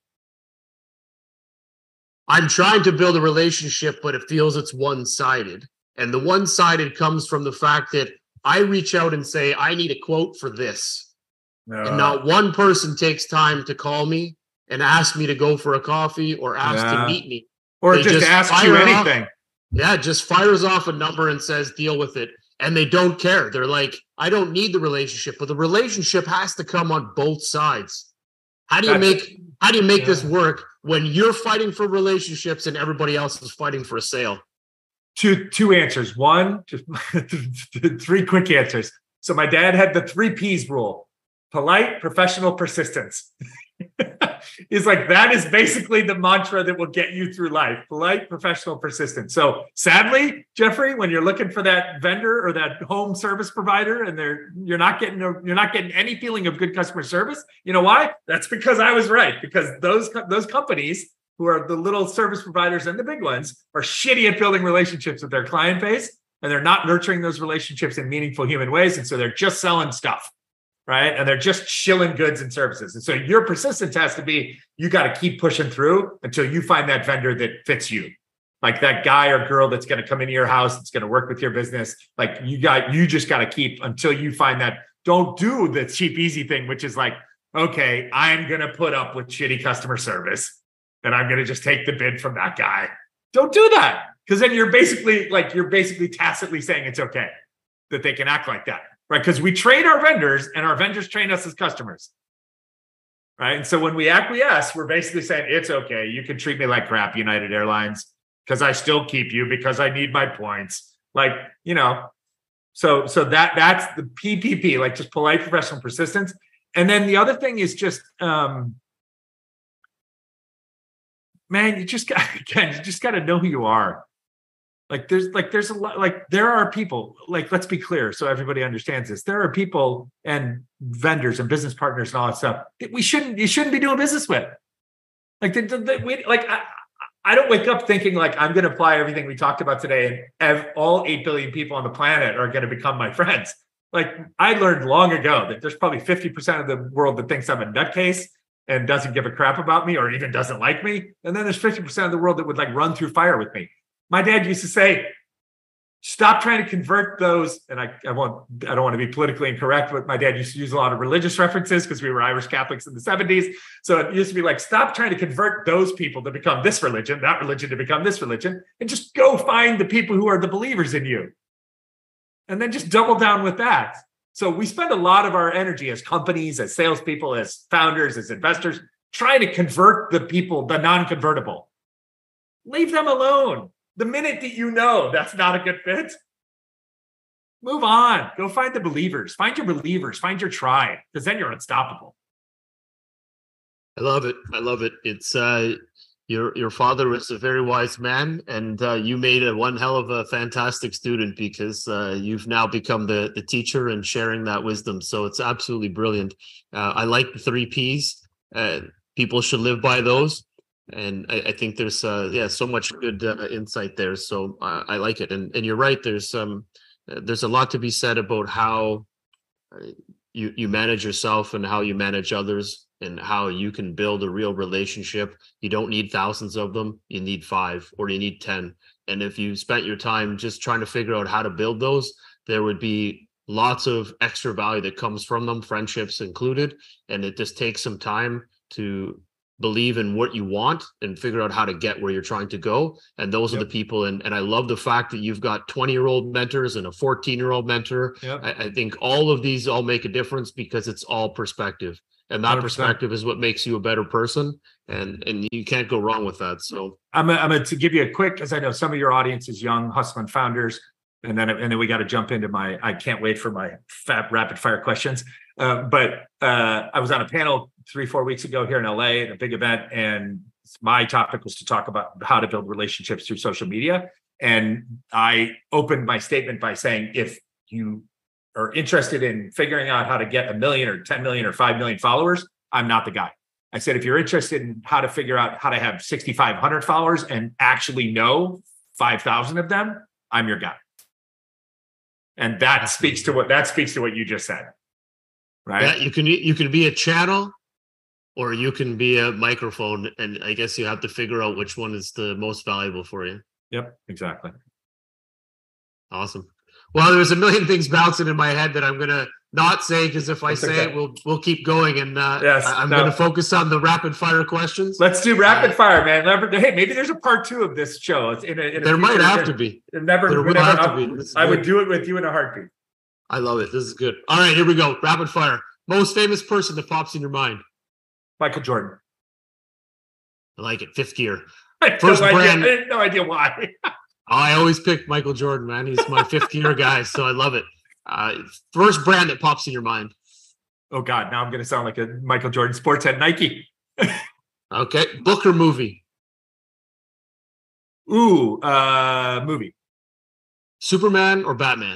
I'm trying to build a relationship, but it feels it's one-sided. And the one-sided comes from the fact that I reach out and say, I need a quote for this. Uh, And not one person takes time to call me and ask me to go for a coffee or ask Yeah. to meet me. or They just, just ask you fire off. anything. Yeah, just fires off a number and says, deal with it. And they don't care. They're like, I don't need the relationship, but the relationship has to come on both sides. How do you That's- make how do you make yeah. this work when you're fighting for relationships and everybody else is fighting for a sale? Two two answers. One, just three quick answers. So my dad had the three P's rule: polite, professional, persistence. It's like that is basically the mantra that will get you through life: polite, professional, persistent. So sadly, Jeffrey, when you're looking for that vendor or that home service provider and they're you're not getting a, you're not getting any feeling of good customer service, you know why? That's because I was right. Because those those companies who are the little service providers and the big ones are shitty at building relationships with their client base, and they're not nurturing those relationships in meaningful human ways. And so they're just selling stuff, right? And they're just shilling goods and services. And so your persistence has to be, you got to keep pushing through until you find that vendor that fits you. Like that guy or girl that's going to come into your house, that's going to work with your business. Like you got, you just got to keep until you find that. Don't do the cheap, easy thing, which is like, okay, I'm going to put up with shitty customer service and I'm going to just take the bid from that guy. Don't do that. Because then you're basically like, you're basically tacitly saying it's okay that they can act like that, right? Because we train our vendors and our vendors train us as customers, right? And so when we acquiesce, we're basically saying it's okay. You can treat me like crap, United Airlines, because I still keep you because I need my points. Like, you know, so, so that that's the P P P, like just polite, professional, persistence. And then the other thing is just, um, man, you just got, again, you just got to know who you are. Like there's like, there's a lot, like there are people, like, let's be clear. So everybody understands this. There are people and vendors and business partners and all that stuff that we shouldn't, you shouldn't be doing business with. Like, the, the, the, we, like, I, I don't wake up thinking like, I'm going to apply everything we talked about today and have all eight billion people on the planet are going to become my friends. Like I learned long ago that there's probably fifty percent of the world that thinks I'm a nutcase and doesn't give a crap about me or even doesn't like me. And then there's fifty percent of the world that would like run through fire with me. My dad used to say, stop trying to convert those. And I, I won't, I don't want to be politically incorrect, but my dad used to use a lot of religious references because we were Irish Catholics in the seventies. So it used to be like, stop trying to convert those people to become this religion, that religion to become this religion, and just go find the people who are the believers in you. And then just double down with that. So we spend a lot of our energy as companies, as salespeople, as founders, as investors, trying to convert the people, the non-convertible. Leave them alone. The minute that you know that's not a good fit, move on. Go find the believers. Find your believers. Find your tribe, because then you're unstoppable. I love it. I love it. It's uh, your your father was a very wise man, and uh, you made a one hell of a fantastic student, because uh, you've now become the the teacher and sharing that wisdom. So it's absolutely brilliant. Uh, I like the three Ps. Uh, people should live by those. And I, I think there's uh, yeah so much good uh, insight there. So uh, I like it. And and you're right. There's um there's a lot to be said about how you you manage yourself and how you manage others, and how you can build a real relationship. You don't need thousands of them. You need five, or you need ten. And if you spent your time just trying to figure out how to build those, there would be lots of extra value that comes from them, friendships included. And it just takes some time to believe in what you want and figure out how to get where you're trying to go. And those yep. are the people. And, and I love the fact that you've got twenty year old mentors and a fourteen year old mentor. Yep. I, I think all of these all make a difference, because it's all perspective. And that one hundred percent perspective is what makes you a better person. And and you can't go wrong with that. So I'm a, I'm going to give you a quick, because I know some of your audience is young hustling founders. And then, and then we got to jump into my, I can't wait for my fat rapid fire questions. Uh, but uh, I was on a panel three, four weeks ago here in L A at a big event. And my topic was to talk about how to build relationships through social media. And I opened my statement by saying, if you are interested in figuring out how to get a million or ten million or five million followers, I'm not the guy. I said, if you're interested in how to figure out how to have sixty-five hundred followers and actually know five thousand of them, I'm your guy. And that speaks to what that speaks to what you just said, right? Yeah, you can you can be a channel, or you can be a microphone, and I guess you have to figure out which one is the most valuable for you. Yep, exactly. Awesome. Well, there's a million things bouncing in my head that I'm gonna not say, because if I That's say okay. it, we'll we'll keep going, and uh, yes, I'm no. gonna focus on the rapid fire questions. Let's do rapid uh, fire, man. Hey, maybe there's a part two of this show. It's in a, in a there might have to be. Never, there will never, have to be. I would do it with you in a heartbeat. I love it. This is good. All right, here we go. Rapid fire. Most famous person that pops in your mind? Michael Jordan. I like it. Fifth gear. I First no brand. Idea. I have no idea why. I always pick Michael Jordan, man. He's my fifth gear guy, so I love it. Uh, first brand that pops in your mind? Oh, God. Now I'm going to sound like a Michael Jordan sports head. Nike. Okay. Book or movie? Ooh, uh, movie. Superman or Batman?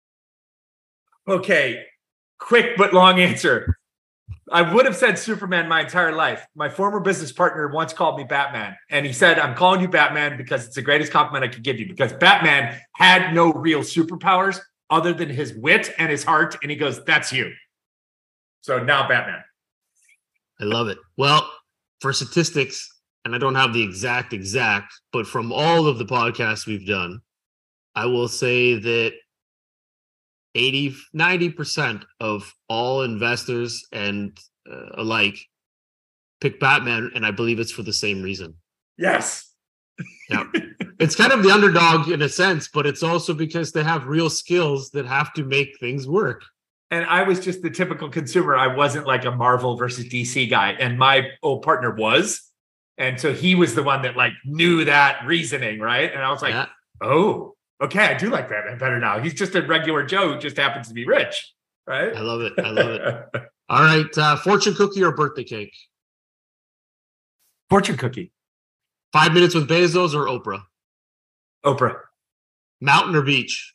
Okay. Quick but long answer. I would have said Superman my entire life. My former business partner once called me Batman, and he said, I'm calling you Batman because it's the greatest compliment I could give you, because Batman had no real superpowers other than his wit and his heart. And he goes, that's you. So now Batman. I love it. Well, for statistics, and I don't have the exact exact, but from all of the podcasts we've done, I will say that eighty, ninety percent of all investors and uh, alike pick Batman, and I believe it's for the same reason. Yes. Yeah. It's kind of the underdog in a sense, but it's also because they have real skills that have to make things work. And I was just the typical consumer. I wasn't like a Marvel versus D C guy, and my old partner was. And so he was the one that like knew that reasoning, right? And I was like, yeah. oh, okay, I do like Batman better now. He's just a regular Joe who just happens to be rich, right? I love it. I love it. All right, uh, fortune cookie or birthday cake? Fortune cookie. Five minutes with Bezos or Oprah? Oprah. Mountain or beach?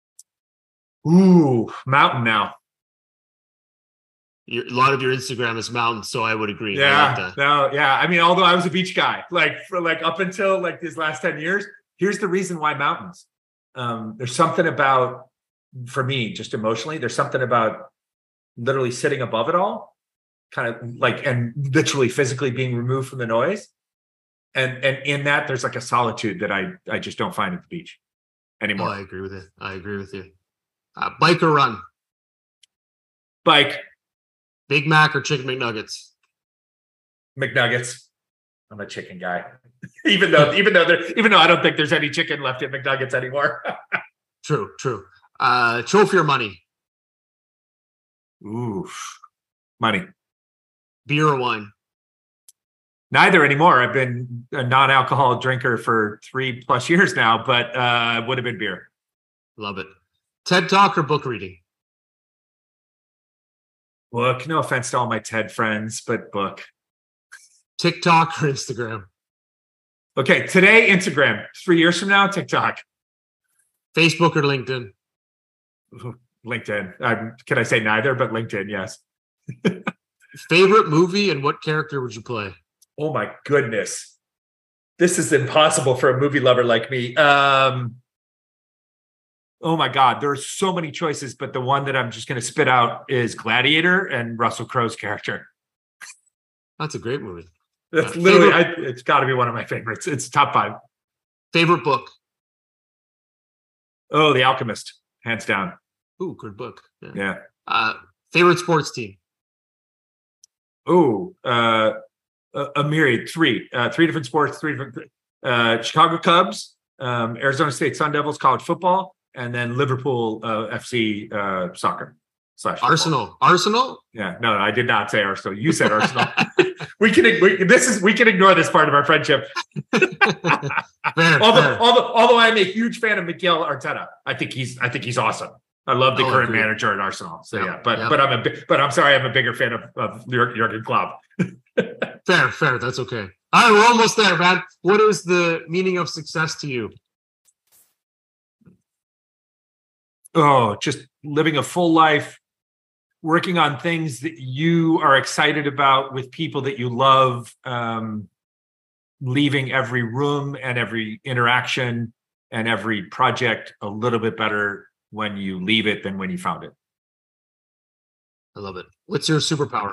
Ooh, mountain now. Your, a lot of your Instagram is mountain, so I would agree. Yeah, I like that. no, yeah. I mean, although I was a beach guy, like for like up until like these last ten years, here's the reason why mountains. Um, there's something about, for me, just emotionally, there's something about literally sitting above it all, kind of like, and literally physically being removed from the noise. And and in that, there's like a solitude that I I just don't find at the beach anymore. Oh, I agree with it. I agree with you. Uh, bike or run? Bike. Big Mac or chicken McNuggets? McNuggets. I'm a chicken guy. even though even though there even though I don't think there's any chicken left in McNuggets anymore. True, true. Uh, trophy or money? Oof. Money. Beer or wine? Neither anymore. I've been a non-alcoholic drinker for three plus years now, but uh, would have been beer. Love it. TED Talk or book reading? Book. No offense to all my TED friends, but book. TikTok or Instagram? Okay, today, Instagram. Three years from now, TikTok. Facebook or LinkedIn? LinkedIn. Um, can I say neither, but LinkedIn, yes. Favorite movie and what character would you play? Oh my goodness. This is impossible for a movie lover like me. Um, oh my God. There are so many choices, but the one that I'm just going to spit out is Gladiator and Russell Crowe's character. That's a great movie. That's uh, literally, I, favorite, it's got to be one of my favorites. It's top five. Favorite book? Oh, The Alchemist, hands down. Ooh, good book. Yeah. Yeah. Uh, favorite sports team? Oh, uh, a, a myriad, three, uh, three different sports, three different, uh, Chicago Cubs, um, Arizona State Sun Devils, college football, and then Liverpool uh, F C uh, soccer slash football. Arsenal. Arsenal? Yeah, no, I did not say Arsenal. You said Arsenal. we can we, this is we can ignore this part of our friendship. fair, although, fair. although although I'm a huge fan of Mikel Arteta, I think he's I think he's awesome. I love the I'll current agree. manager at Arsenal. So Yep, yeah, but yep. but I'm a bi- but I'm sorry, I'm a bigger fan of, of Jurgen Klopp. Fair, fair. That's okay. All right, we're almost there, man. What is the meaning of success to you? Oh, just living a full life, working on things that you are excited about with people that you love, um, leaving every room and every interaction and every project a little bit better when you leave it than when you found it. I love it. What's your superpower?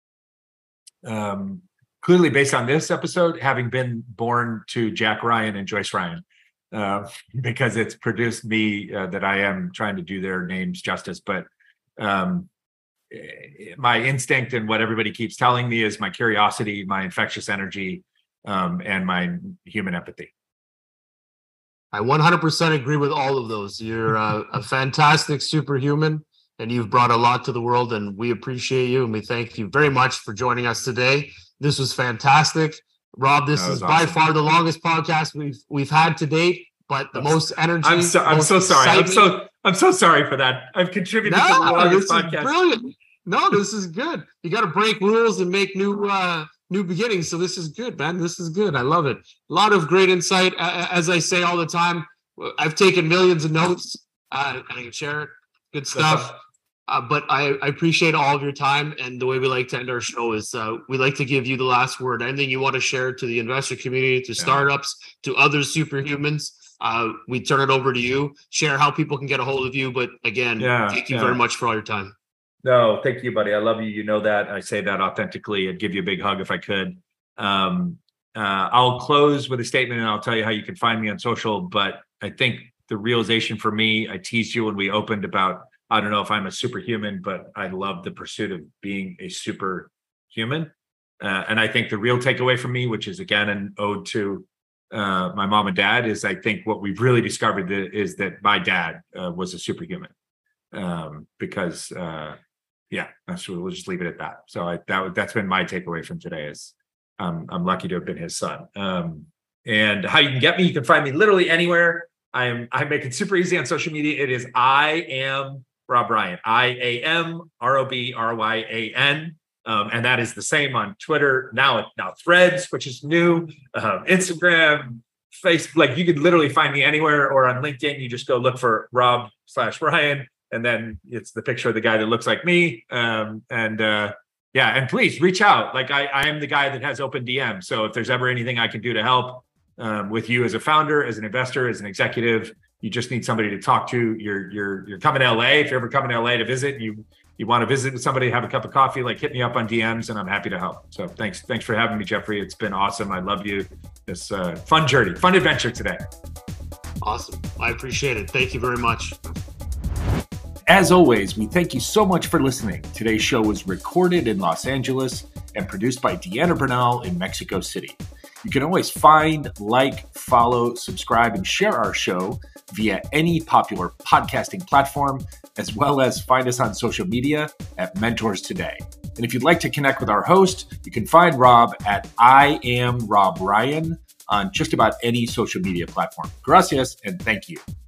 Um, clearly, based on this episode, having been born to Jack Ryan and Joyce Ryan, uh, because it's produced me uh, that I am trying to do their names justice. But um, my instinct and what everybody keeps telling me is my curiosity, my infectious energy, um, and my human empathy. I one hundred percent agree with all of those. You're uh, a fantastic superhuman, and you've brought a lot to the world, and we appreciate you, and we thank you very much for joining us today. This was fantastic. Rob, this is awesome. by far the longest podcast we've we've had to date, but the I'm, most energy. I'm so, I'm most so sorry. I'm excitement. so I'm so sorry for that. I've contributed No, to the longest this podcast. is brilliant. No, this is good. You got to break rules and make new uh, new beginnings. So this is good, man. This is good. I love it. A lot of great insight. Uh, as I say all the time, I've taken millions of notes. Uh, I can share it. Good stuff. Uh, but I, I appreciate all of your time. And the way we like to end our show is uh, we like to give you the last word. Anything you want to share to the investor community, to startups, yeah. to other superhumans, uh, we turn it over to you. Share how people can get a hold of you. But again, yeah, thank you yeah. very much for all your time. No, thank you, buddy. I love you. You know that. I say that authentically. I'd give you a big hug if I could. Um, uh, I'll close with a statement and I'll tell you how you can find me on social. But I think the realization for me, I teased you when we opened about, I don't know if I'm a superhuman, but I love the pursuit of being a superhuman. Uh, and I think the real takeaway for me, which is again an ode to uh, my mom and dad, is I think what we've really discovered that, is that my dad uh, was a superhuman. Um, because uh, yeah, so we'll just leave it at that. So I, that that's been my takeaway from today is um, I'm lucky to have been his son. Um, and how you can get me, you can find me literally anywhere. I'm I make it super easy on social media. It is I am Rob Ryan, I A M R O B R Y A N. Um, and that is the same on Twitter, now, now Threads, which is new, um, Instagram, Facebook. Like you could literally find me anywhere, or on LinkedIn, you just go look for Rob slash Ryan. And then it's the picture of the guy that looks like me. Um, and uh, yeah, and please reach out. Like I, I am the guy that has open D M. So if there's ever anything I can do to help um, with you as a founder, as an investor, as an executive, you just need somebody to talk to. You're you're you're coming to L A. If you're ever coming to L A to visit, you you want to visit with somebody, have a cup of coffee, like hit me up on D Ms, and I'm happy to help. So thanks thanks for having me, Jeffrey. It's been awesome. I love you. This uh, fun journey, fun adventure today. Awesome. I appreciate it. Thank you very much. As always, we thank you so much for listening. Today's show was recorded in Los Angeles and produced by Deanna Bernal in Mexico City. You can always find, like, follow, subscribe, and share our show via any popular podcasting platform, as well as find us on social media at Mentors Today. And if you'd like to connect with our host, you can find Rob at I am Rob Ryan on just about any social media platform. Gracias, and thank you.